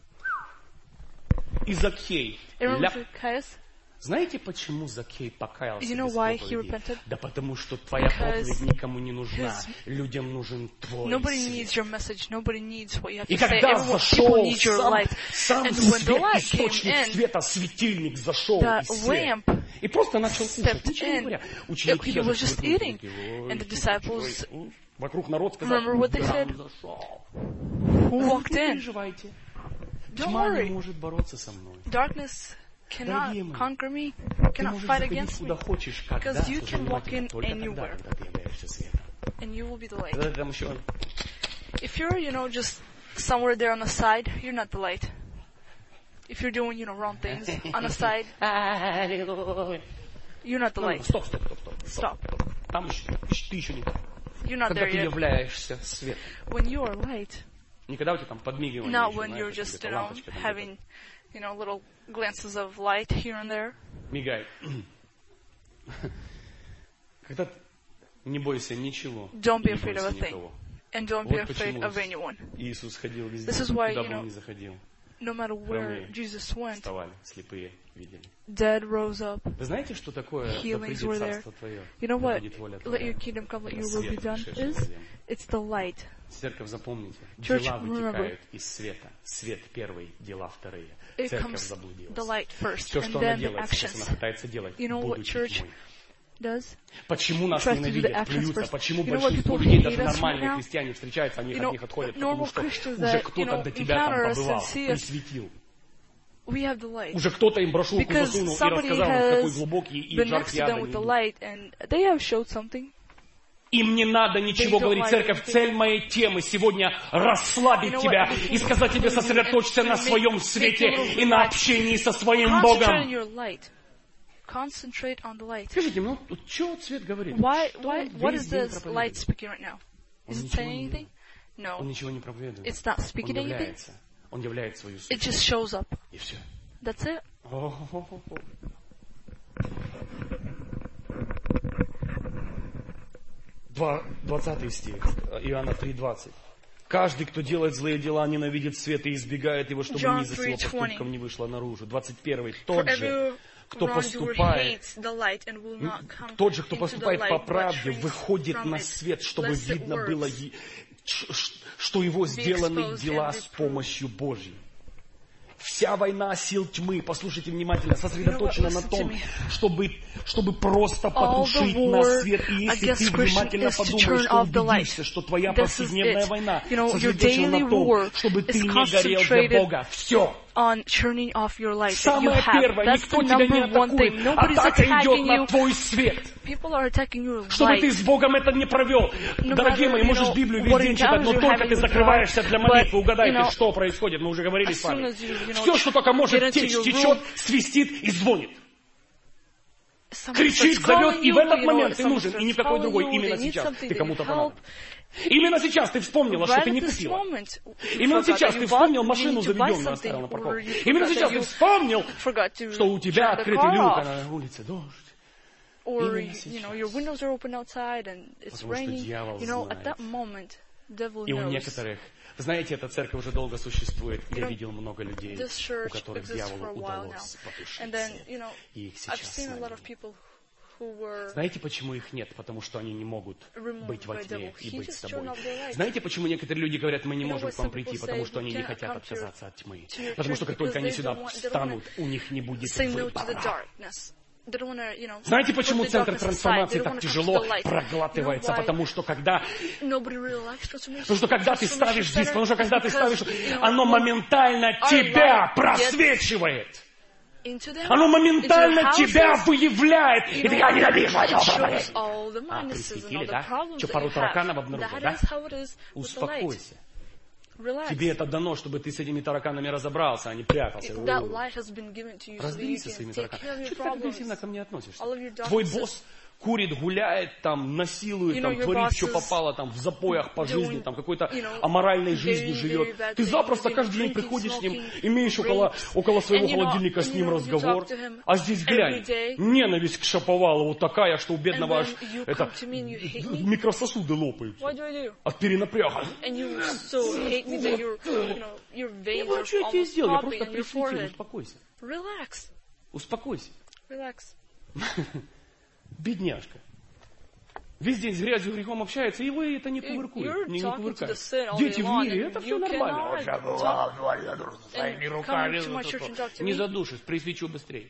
И Закхей. And remember ляп. Zacchaeus? Знаете, почему Закхей покаялся You know без why he проповеди? repented? Да потому что твоя Because проповедь никому не нужна. his- Людям нужен твой Nobody свет. needs your message. Nobody needs what you have И to say. когда Everyone, people зашел need your сам, light. сам And when the свет, light источник came in, света, светильник зашел the и свет. lamp И просто начал кушать, stepped ничего не in. говоря. Ученики He даже was just прыгнули, eating. такие, «Ой, And the disciples- ой, ой». Вокруг народ сказал: Remember what they «Да, said? он зашел». who walked Не in. переживайте. Don't Тьма не worry. может бороться со мной. Darkness cannot Дорогие мои, conquer me, Ты cannot можешь fight заходить against me, куда хочешь, когда, because you слушай can walk внимательно, in только тогда, anywhere. когда ты являешься светом. and you will be the light. Да, там еще. If you're, you know, just somewhere there on the side, you're not the light. If you're doing, you know, wrong things on the side, you're not the Ну, light. Стоп, стоп, стоп, стоп. Stop. Там еще, ты еще не там. You're not Когда there ты yet. являешься светом. When you are light. Никогда у тебя там подмигивание. Not еще, when знаешь, you're just, you где-то know, лампочка там having, you know, little glances of light here and there. мигает. Когда ты не бойся ничего. Don't be не afraid of бойся a thing. никого. And don't Вот be afraid почему of anyone. Иисус ходил везде, This is why, куда you бы know, он ни заходил. No matter where Хромые Jesus went, вставали, слепые видели. dead rose up. Вы знаете, что такое «Да Healings придет were there. царство Твое, You know да what? будет воля Let Твоя». your kingdom come, let Это your will be свет, done. пришедший на Is землю. it's the light. Церковь, запомните, Church, дела remember. вытекают из света. Свет первый, дела вторые. It Церковь comes заблудилась. the light first, Все, and что она then the делает, сейчас actions. она пытается делать, You know what будучи church тьмой. does? Почему нас Tries to do the ненавидят, actions плюются? first. Почему You know what большинство people людей, hate даже us right нормальные now? христиане, встречаются, они You know, от них отходят, normal потому что Christians уже that, you кто-то know, до тебя там encounter us and побывал, see us. присветил. We have the light. Уже кто-то им брошюрку Because засунул и somebody рассказал, какой has глубокий и been жар next to them яда with the не light, and they have showed something. Им не надо ничего They don't говорить, like церковь. anything. Цель моей темы сегодня расслабить You know тебя what? и сказать тебе, сосредоточься на своем свете и на общении со своим Concentrate on Богом. your light. Concentrate on the light. Скажите, ну, что цвет говорит? Why, Что why, он what весь is день this проповедует? light speaking right now? Он Is it ничего saying не- anything? Он No. ничего не проповедует. It's not Он speaking anything. является. Он являет свою It суть. just shows up. И все. That's it. двадцатый стих, Иоанна три двадцать. Каждый, кто делает злые дела, ненавидит свет и избегает его, чтобы John низость его three twenty. поступком не вышла наружу. двадцать первый. For Тот же, every кто wrongdoer поступает, hates the light and will not come тот же, кто into the поступает light, по but правде, shrinks выходит from на it, свет, чтобы lest it видно works. было, е- ш- ш- что его сделаны exposed дела and с reproved. помощью Божьей. Вся война сил тьмы, послушайте внимательно, сосредоточена на listen to том, me. чтобы, чтобы просто All the потушить war на свет. И если against ты Christian внимательно is to подумаешь, turn что off the light. убедишься, что твоя This is повседневная it. война You know, your сосредоточена daily на том, war чтобы is ты не горел для concentrated Бога. Все. on turning off your light that you Самое have. первое, That's никто the тебя не number one thing. атакует. Nobody's Атака идет attacking на you. твой свет. People are attacking your Чтобы ты light. с Богом это не провел. No Дорогие matter, мои, you можешь know, Библию what весь день читать, но encounters you're только having ты with закрываешься God, для but, молитвы, угадайте, you know, что происходит. Мы уже говорили as с вами. soon as you, you know, Все, что только get может into течь, your течет, room, свистит и звонит. someone Кричит, starts зовет, calling и you, в этот you know, момент ты someone нужен, и starts никакой calling другой. you, Именно they need сейчас something, ты they кому-то need понадобился. help. Именно сейчас ты вспомнила, что Right ты не at this купила. moment, you Именно forgot сейчас that ты you вспомнил bought, you машину need to buy заведенную, оставил на something, парковке. or you Именно forgot сейчас that ты you вспомнил, forgot to что у тебя turn the открытый car люк, off. а на улице дождь. Or, Именно you know, сейчас. your windows are open outside and it's Потому что raining. дьявол You know, at знает. that moment, devil И у knows. некоторых, знаете, эта церковь уже долго существует. You Я know, видел много людей, This у church которых exists for a дьяволу while now. удалось And then, потушить. you know, И их I've сейчас seen a с lot нами. of people who were Знаете, почему их нет? Потому что они не могут removed быть во by тьме devil. и He быть just с тобой. turned off their light. Знаете, почему некоторые люди говорят, мы не You know можем what к вам some прийти, people потому say, что они we не cannot хотят come to отказаться от тьмы. to your Потому что church как только because они they сюда don't want- they don't встанут, у них не будет say no to the выбора. darkness. They don't wanna, you know, Знаете, put почему the центр darkness aside. трансформации They don't так wanna come to тяжело the light. проглатывается? You know why? Потому что когда Nobody really likes transformation. Потому что когда ты ставишь здесь, потому что когда ты ставишь, Because, you know, оно моментально our тебя light просвечивает. into them, Оно into моментально their тебя houses, выявляет. you И ты, know, я ненавижу it этого shows проповедь. all the А, minuses and all присветили, the да? problems Что, that пару you тараканов have. обнаружил, That да? is how it is with the light. Успокойся. Relax. Тебе это дано, чтобы ты с этими тараканами разобрался, а не прятался. That light has been given to you so that you Разберись со can своими take care of тараканами. your Что ты так problems. агрессивно ко мне относишься? All of your Твой darknesses. босс курит, гуляет, там, насилует, You know, там, your творит, boss что is попало, там, в запоях по doing, жизни, там, какой-то you know, аморальной very, жизнью very живет. bad Ты things, запросто you know, каждый день drinking, приходишь с ним, smoking, имеешь около, drinks. около своего And you know- холодильника с and you ним know, you разговор. talk to him А здесь глянь, every day. ненависть к Шаповалову такая, что у бедного And аж then you это, come to me and you hate me? микрососуды лопаются What do I do? от перенапряга. And you so hate me that your, you know, your veins Ну, are что я тебе almost сделал? Я popping просто in your присветил, forehead. успокойся. Relax. Успокойся. Relax. Бедняжка. Весь день с грязью и грехом общается, и вы это не You're кувыркуете, не, не talking to the кувыркаете. sin all Дети day в long, мире, and это you все нормально. cannot talk- Своими and руками. come to my church and talk to Не me. задушишь, присвечу быстрее.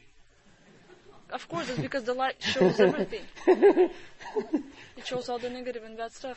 Of course, it's because the light shows everything. It shows all the negative and bad stuff.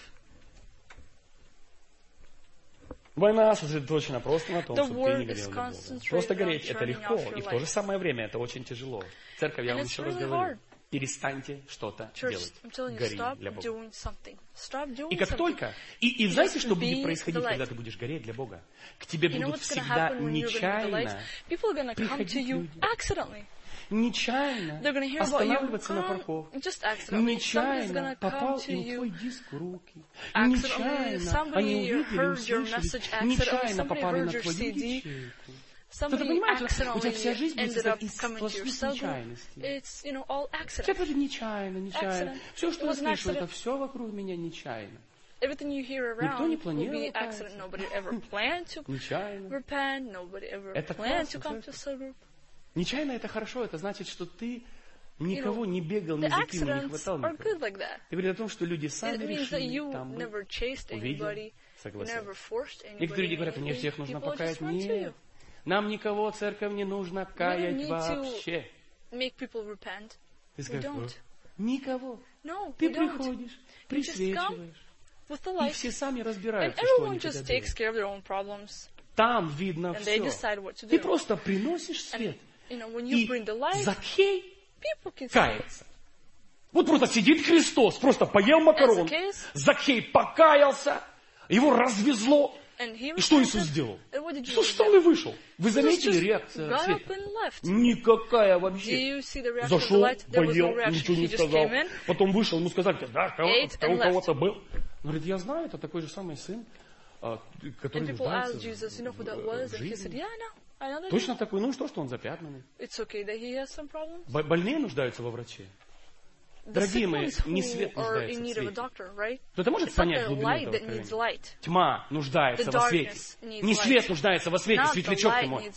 Война сосредоточена просто на том, The чтобы war ты не is горел для Бога. concentrated Просто on гореть это turning легко, off your и в то же light. самое время это очень тяжело. Церковь, я And вам it's еще раз really говорю, hard. перестаньте что-то Church, делать. I'm telling you, Гори stop для Бога. doing something. Stop doing И как something. только, и, и Just знаете, что be будет происходить, the light. когда ты будешь гореть для Бога? К тебе You know будут what's going to всегда happen when you're going to be the light? нечаянно People are going to come to приходить you люди. accidentally. нечаянно останавливаться на парковке. Нечаянно попал им твой диск в руки. Нечаянно они увидели, услышали. Нечаянно попали на твою ячейку. Ты понимаешь, у тебя вся жизнь будет состоять из сплошных нечаянностей. Все это нечаянно, нечаянно. Все, что я слышу, это все вокруг меня нечаянно. Everything you hear around will be accident. Nobody ever planned to repent. Nobody ever planned to come to cell group. Нечаянно это хорошо. Это значит, что ты никого не бегал, не закинул, не хватал никого. Это говорит о том, что люди сами решили, там увидели, согласились. Некоторые люди говорят, мне всех нужно покаять. Нет. Нам никого, церковь, не нужно каять вообще. Ты скажешь, никого. Ты приходишь, присвечиваешь. И все сами разбираются, что они тебя делают. Там видно все. Ты просто приносишь свет. И Закхей кается. Вот просто сидит Христос, просто поел макарон. Закхей покаялся, его развезло. И что Иисус сделал? Иисус встал и вышел. Вы заметили реакцию света? Никакая вообще. Зашел, поел, ничего не сказал. Потом вышел, ему сказали, да, у кого-то был. Он говорит, я знаю, это такой же самый сын, который нуждается в жизни. Точно такой, ну что, что он запятнанный. Больные нуждаются во враче. Дорогие мои, не свет нуждается в свете. Кто-то может понять глубину этого откровения? Тьма нуждается во свете. Не свет нуждается во свете, светлячок ты мой.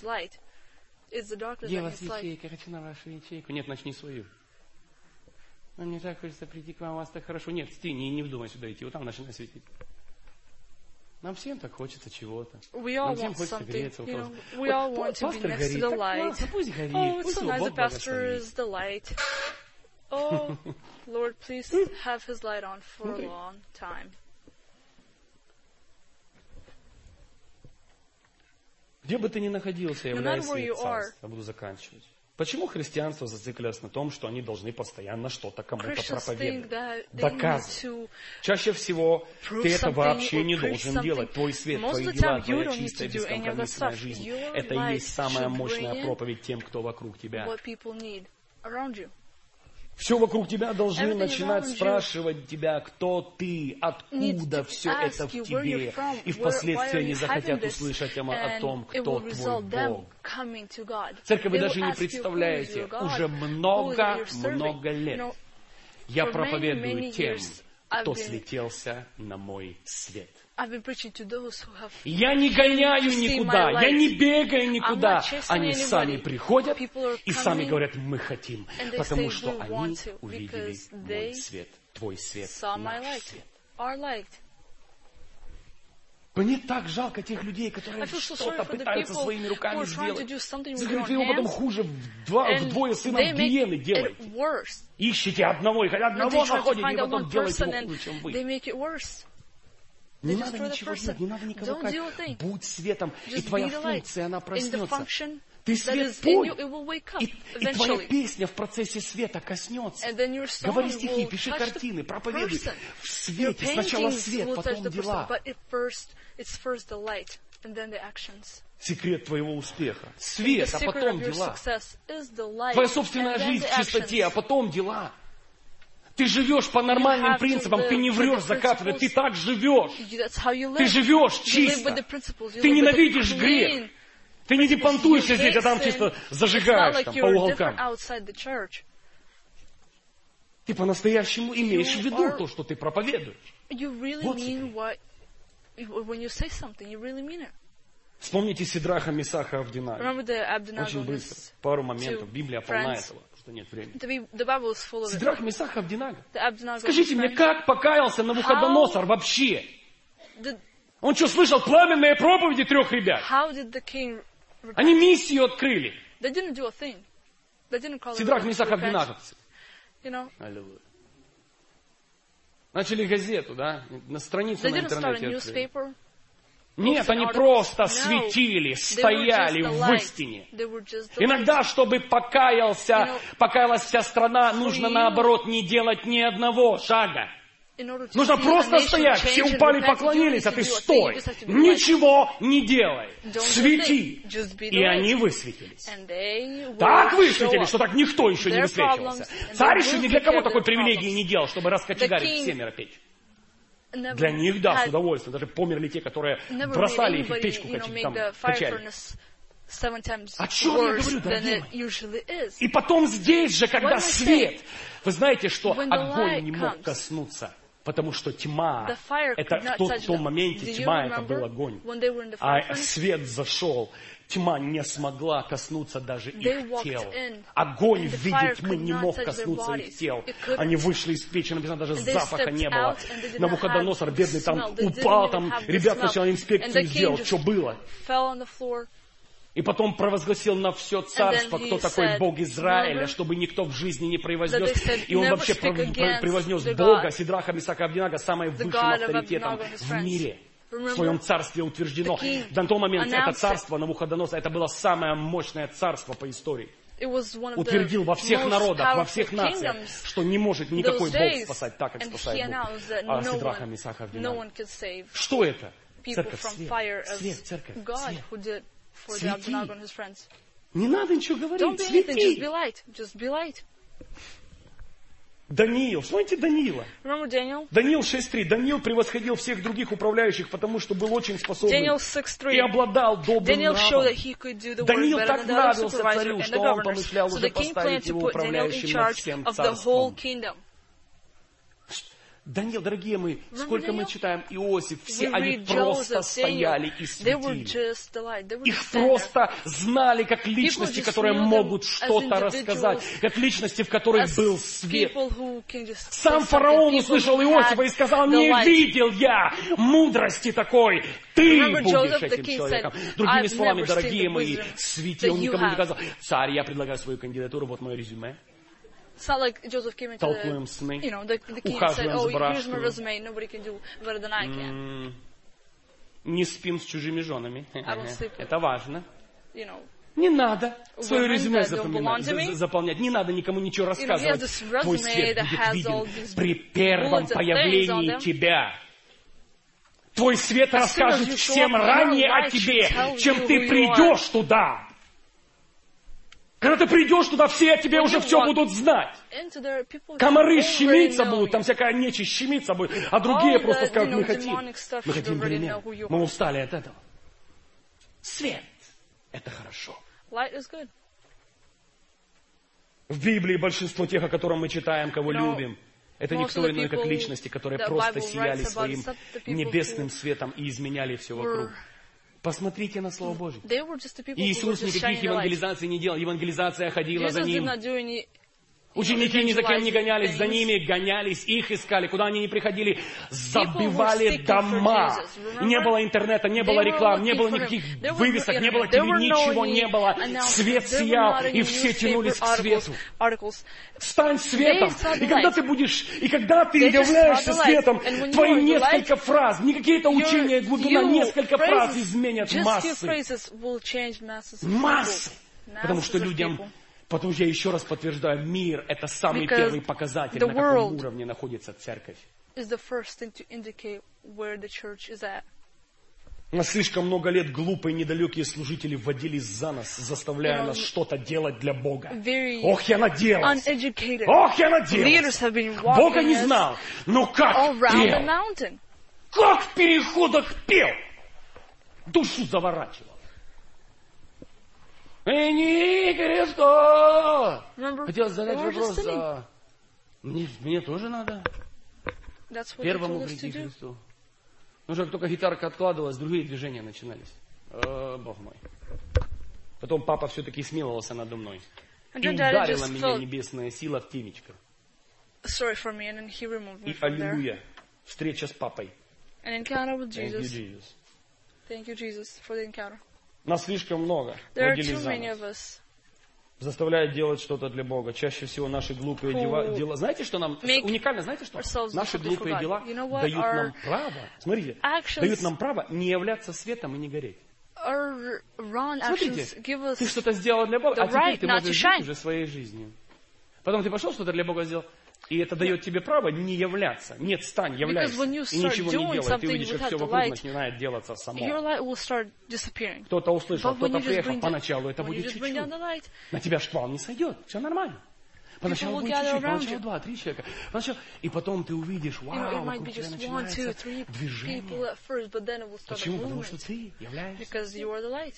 Я вас ячейка, я хочу на вашу ячейку. Нет, начни свою. Ну, мне так хочется прийти к вам, у вас так хорошо. Нет, сти, не, не вдумай сюда идти, вот там начинай светить. Нам всем так хочется чего-то. Нам всем хочется греться. Пастор горит, так классно, пусть горит, пусть его Бог благословит. Oh, Lord, please have His light on for a long time. Где бы ты ни находился, являясь свет царства, я буду заканчивать. Почему христианство зациклилось на том, что они должны постоянно что-то кому-то проповедовать, доказывать? Чаще всего ты это вообще не должен делать. Твой свет, твои дела, твоя чистая, бескомпромиссная жизнь — это и есть самая мощная проповедь тем, кто вокруг тебя. Все вокруг тебя должны начинать спрашивать тебя, кто ты, откуда все это в тебе. И впоследствии они захотят услышать о том, кто твой Бог. Церковь, вы даже не представляете, уже много-много лет я проповедую тем, кто слетелся на мой свет. Я не гоняю никуда, я не бегаю никуда. Они сами приходят и сами говорят, мы хотим, потому что они увидели мой свет, твой свет, наш свет. Мне так жалко тех людей, которые что-то пытаются своими руками сделать. Вы его потом хуже вдвое сыном гиены делаете. Ищите одного, и хотя одного находите, и потом делаете его хуже, чем вы. Не надо ничего делать, не надо никого кать. Будь светом, и твоя функция, она проснется. Ты свет понял, и, и твоя песня в процессе света коснется. Говори стихи, пиши картины, проповедуй в свете. Сначала свет, потом дела. Секрет твоего успеха. Свет, а потом дела. Твоя собственная жизнь в чистоте, а потом дела. Ты живешь по нормальным принципам, ты не врешь за кафедрой, ты так живешь. Ты живешь чисто. Ты ненавидишь грех. Ты не депонтуешься здесь, а там чисто зажигаешь там, по уголкам. Ты по-настоящему имеешь в виду то, что ты проповедуешь. Вот вспомните Сидраха, Месаха, Авдинага. Очень быстро, пару моментов. Библия полна этого, что нет времени. Сидрах, Месах, Авдинага. Скажите мне, как покаялся Навуходоносор вообще? Он что, слышал пламенные проповеди трех ребят? Они миссию открыли. Сидрах, Месах, Авдинага. Аллилуйя. Начали газету, да? На страницу на интернете открыли. Нет, они просто светили, стояли в истине. Иногда, чтобы покаялся, покаялась вся страна, нужно наоборот не делать ни одного шага. Нужно просто стоять. Все упали, поклонились, а ты стой. Ничего не делай. Свети. И они высветились. Так высветились, что так никто еще не высвечивался. Царь еще ни для кого такой привилегии не делал, чтобы раскочегарить семеро печь. Для них, да, с удовольствием. Даже померли те, которые бросали их в печку качали. О чем я говорю, дорогие мои? И потом здесь же, когда свет, вы знаете, что огонь не мог коснуться, потому что тьма, это в, тот, в том моменте тьма, это был огонь. А свет зашел, тьма не смогла коснуться даже их тел. Огонь в виде тьмы не мог коснуться их тел. Они вышли из печи, написано, даже запаха не было. Навуходоносор, бедный, там упал, там ребят сначала инспекцию сделал, что было. И потом провозгласил на все царство, кто такой Бог Израиля, чтобы никто в жизни не превознес. И он вообще превознес Бога, Сидраха, Мисака, Авдинага, самым высшим авторитетом в мире. В своем царстве утверждено. На тот момент это царство Навуходоносора, это было самое мощное царство по истории. Утвердил во всех народах, во всех нациях, что не может никакой Бог спасать так, как спасает Бог Сидраха, Мисака, Авдинага. Что это? Церковь, свет, свет, церковь, свет. Свети. Не надо ничего говорить, свети. Даниил, вспомните Даниила. Даниил шесть три. Даниил превосходил всех других управляющих, потому что был очень способен и обладал добрым нравом. Даниил так нравился царю, что он помышлял уже поставить его управляющим над всем царством. Даниил, дорогие мои, сколько мы читаем Иосиф, все они просто стояли и светили. Их просто знали как личности, которые могут что-то рассказать, как личности, в которых был свет. Сам фараон услышал Иосифа и сказал: не видел я мудрости такой, ты будешь этим человеком. Другими словами, дорогие мои, свети. Он никому не сказал: царь, я предлагаю свою кандидатуру, вот мое резюме. It's not like Joseph came into Толкуем the, сны, you know, the, the king and said, oh, here's my resume, nobody can do better than I can. Не спим с чужими женами. Это важно. You know, не надо свое резюме заполнять. Не надо никому ничего рассказывать. Твой свет будет виден при первом появлении тебя. Твой свет расскажет всем ранее о тебе, чем ты придешь туда. Когда ты придешь туда, все о тебе уже все будут знать. Комары щемиться будут, там всякая нечисть щемиться будет, а другие просто скажут: мы хотим, мы хотим перемен, мы устали от этого. Свет — это хорошо. В Библии большинство тех, о котором мы читаем, кого любим, это никто иной, как личности, которые просто сияли своим небесным светом и изменяли все вокруг. Посмотрите на Слово Божье. Иисус никаких евангелизаций не делал. Евангелизация ходила за Ним. Ученики ни за кем не гонялись, за ними гонялись, их искали. Куда они ни приходили, забивали дома. Не было интернета, не было реклам, не было никаких вывесок, не было ТВ, ничего не было. Свет сиял, и все тянулись к свету. Стань светом. И когда ты будешь, и когда ты являешься светом, твои несколько фраз, не какие-то учения, глубина, несколько фраз изменят массы. Массы. Потому что людям... Потому что я еще раз подтверждаю, мир — это самый Because первый показатель, на каком уровне находится церковь. На слишком много лет глупые, недалекие служители вводились за нас, заставляя you know, нас что-то делать для Бога. Ох, я надеялась! Ох, я надеялась! Бога не знал, но как пел! Как в переходах пел! Душу заворачивал. Эй, Христос! Хотел задать вопрос, а мне, мне тоже надо первому прийти к Христу. Ну, как только гитарка откладывалась, другие движения начинались. О, Бог мой. Потом папа все-таки смиловался надо мной. И ударила меня небесная сила в темечко. И аллилуйя. Встреча с папой. Thank you, Jesus. Thank you, Jesus, for the encounter. Нас слишком много. Заставляют делать что-то для Бога. Чаще всего наши глупые дела... дела. Знаете, что нам... Уникально, знаете что? Наши глупые дела дают нам право... Смотрите. Дают нам право не являться светом и не гореть. Смотрите. Ты что-то сделал для Бога, а теперь ты можешь жить уже своей жизнью. Потом ты пошел, что-то для Бога сделал. И это дает тебе право не являться. Нет, стань, являйся. И ничего не делай. Ты увидишь, как все вокруг начинает делаться само. Кто-то услышал, кто-то приехал поначалу, это будет чуть-чуть. На тебя шквал не сойдет. Все нормально. Поначалу будет чуть-чуть, поначалу два, три человека. Поначалу... И потом ты увидишь, вау, вокруг тебя начинается движение. Почему? Потому что ты являешься.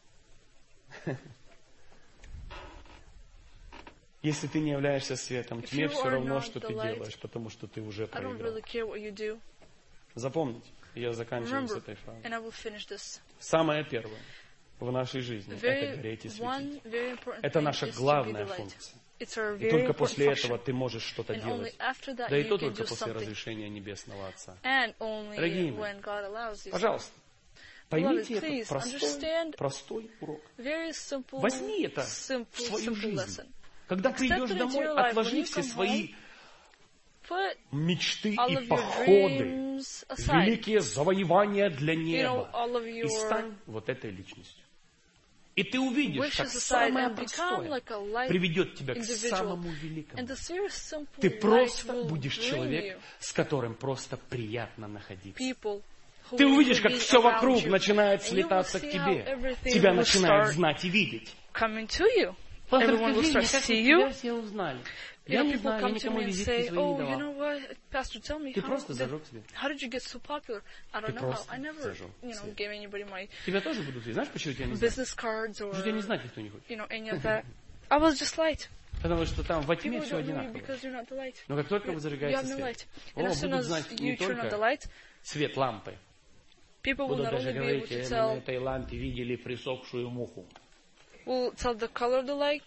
Если ты не являешься светом тьме, все равно, что ты делаешь, потому что ты уже проиграл. Запомните, я заканчиваю с этой фразой. Самое первое в нашей жизни — это гореть и светить. Это наша главная функция. И только после этого ты можешь что-то делать. Да и то только после разрешения Небесного Отца. Дорогие мои, пожалуйста, поймите этот простой, простой урок. Возьми это в свою жизнь. Когда ты идешь домой, отложи все свои мечты и походы, великие завоевания для неба, и стань вот этой личностью. И ты увидишь, как самое простое приведет тебя к самому великому. Ты просто будешь человек, с которым просто приятно находиться. Ты увидишь, как все вокруг начинает слетаться к тебе. Тебя начинают знать и видеть. Everyone will start to see you. Все узнали. You know, people come to me and say, oh, you know what, Pastor, tell me, how, did, how did you get so popular? I don't know how. I never, you know, gave anybody my business cards or, you know, any of that. I was just light. Потому что там во тьме все одинаково. Но как только вы зажигаете свет, о, будут знать не только свет лампы. Будут даже говорить, мы на этой лампе видели присохшую муху. Will tell the color of the light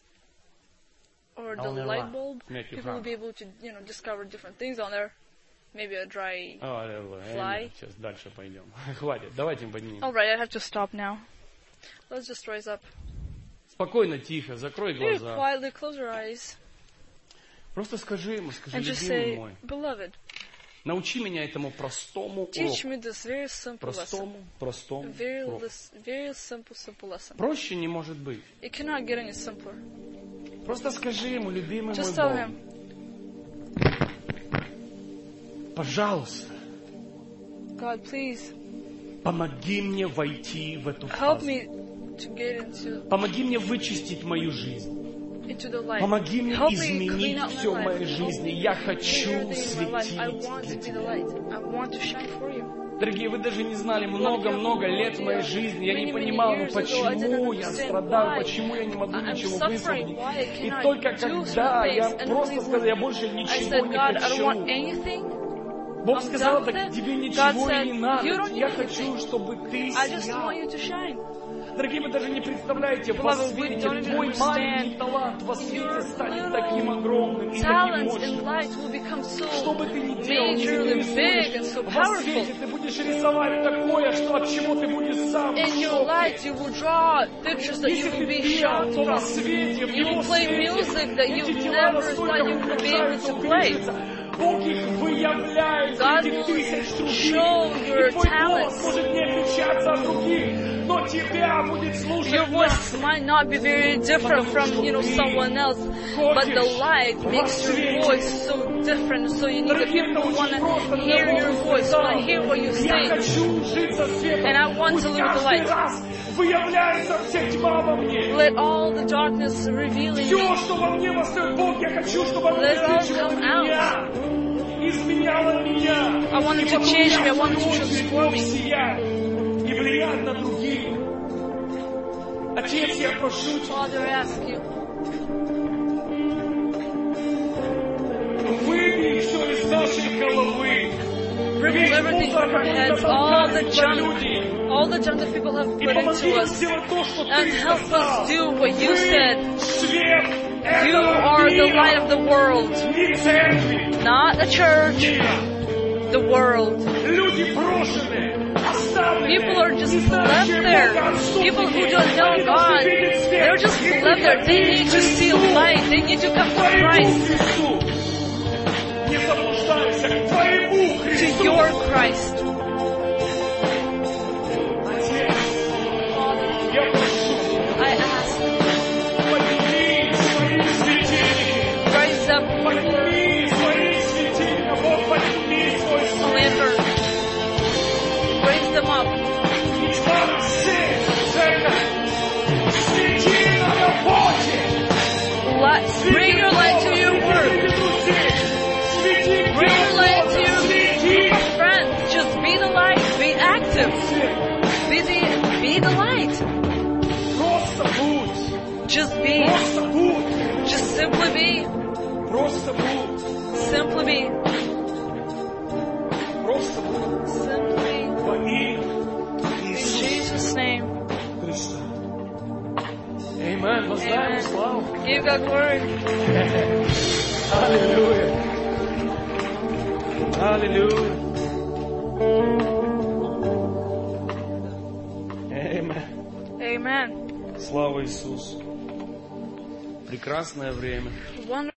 or the light bulb. People will be able to, you know, discover different things on there. Maybe a dry fly. Сейчас дальше пойдем. Хватит, давайте поднимем. All right, I have to stop now. Let's just rise up. Спокойно, тихо, закрой глаза. Very quietly close your eyes. Просто скажи ему, скажи, любимый мой. Beloved. Научи меня этому простому уроку. Простому, простому уроку. Проще не может быть. Просто скажи ему, любимый мой Бог, пожалуйста, God, please, помоги мне войти в эту help фазу. Me to get into, помоги мне вычистить мою жизнь. Into the light. Помоги мне Help изменить me все в моей жизни. Я хочу светить для Тебя. Дорогие, вы даже не знали, много-много лет в моей жизни я не понимал, ну почему я страдаю, почему я не могу ничего высвободить. И только когда я просто сказал, я больше ничего не хочу. Бог сказал, так тебе ничего и не надо. Я хочу, чтобы ты сиял. Дорогие, вы даже не представляете, во свете твой маленький талант во свете станет таким огромным и таким мощным. Что бы ты ни делал, если ты рисуешь во свете, ты будешь рисовать такое, что от чего ты будешь сам в шоке. Если ты пел, то во свете, в его свете, эти тела настолько преображаются, увеличиваются. Бог их выявляет среди тысяч других. И твой голос может не отличаться от других. Но тебя будет слушать. Your voice might not be very different from, you know, someone else, but the light makes your voice so different. So you need the people who want to hear your voice, want to hear what you say. And I want to live the light. Let all the darkness reveal in me. Let it all come out. I want it to change me. I want it to transform me. И влиять на других. Отец, я прошу Тебя, выбей все из нашей головы. Remove everything from our heads, all the junk, all the junk that people have put into us, and help us do what You said. You are the light of the world, not the church, the world. People are just left there. People who don't know God, they're just left there. They need to see light. They need to come to Christ. To your Christ. I ask, rise up Bring your light to your work. Bring your light to your group of friends. Just be the light. Be active. Be the, be the light. Just be. Just simply be. Simply be. Simply. In Jesus' name. Amen. Amen. Give God glory. Hallelujah. Hallelujah. Amen. Amen. Слава Иисусу. Прекрасное время.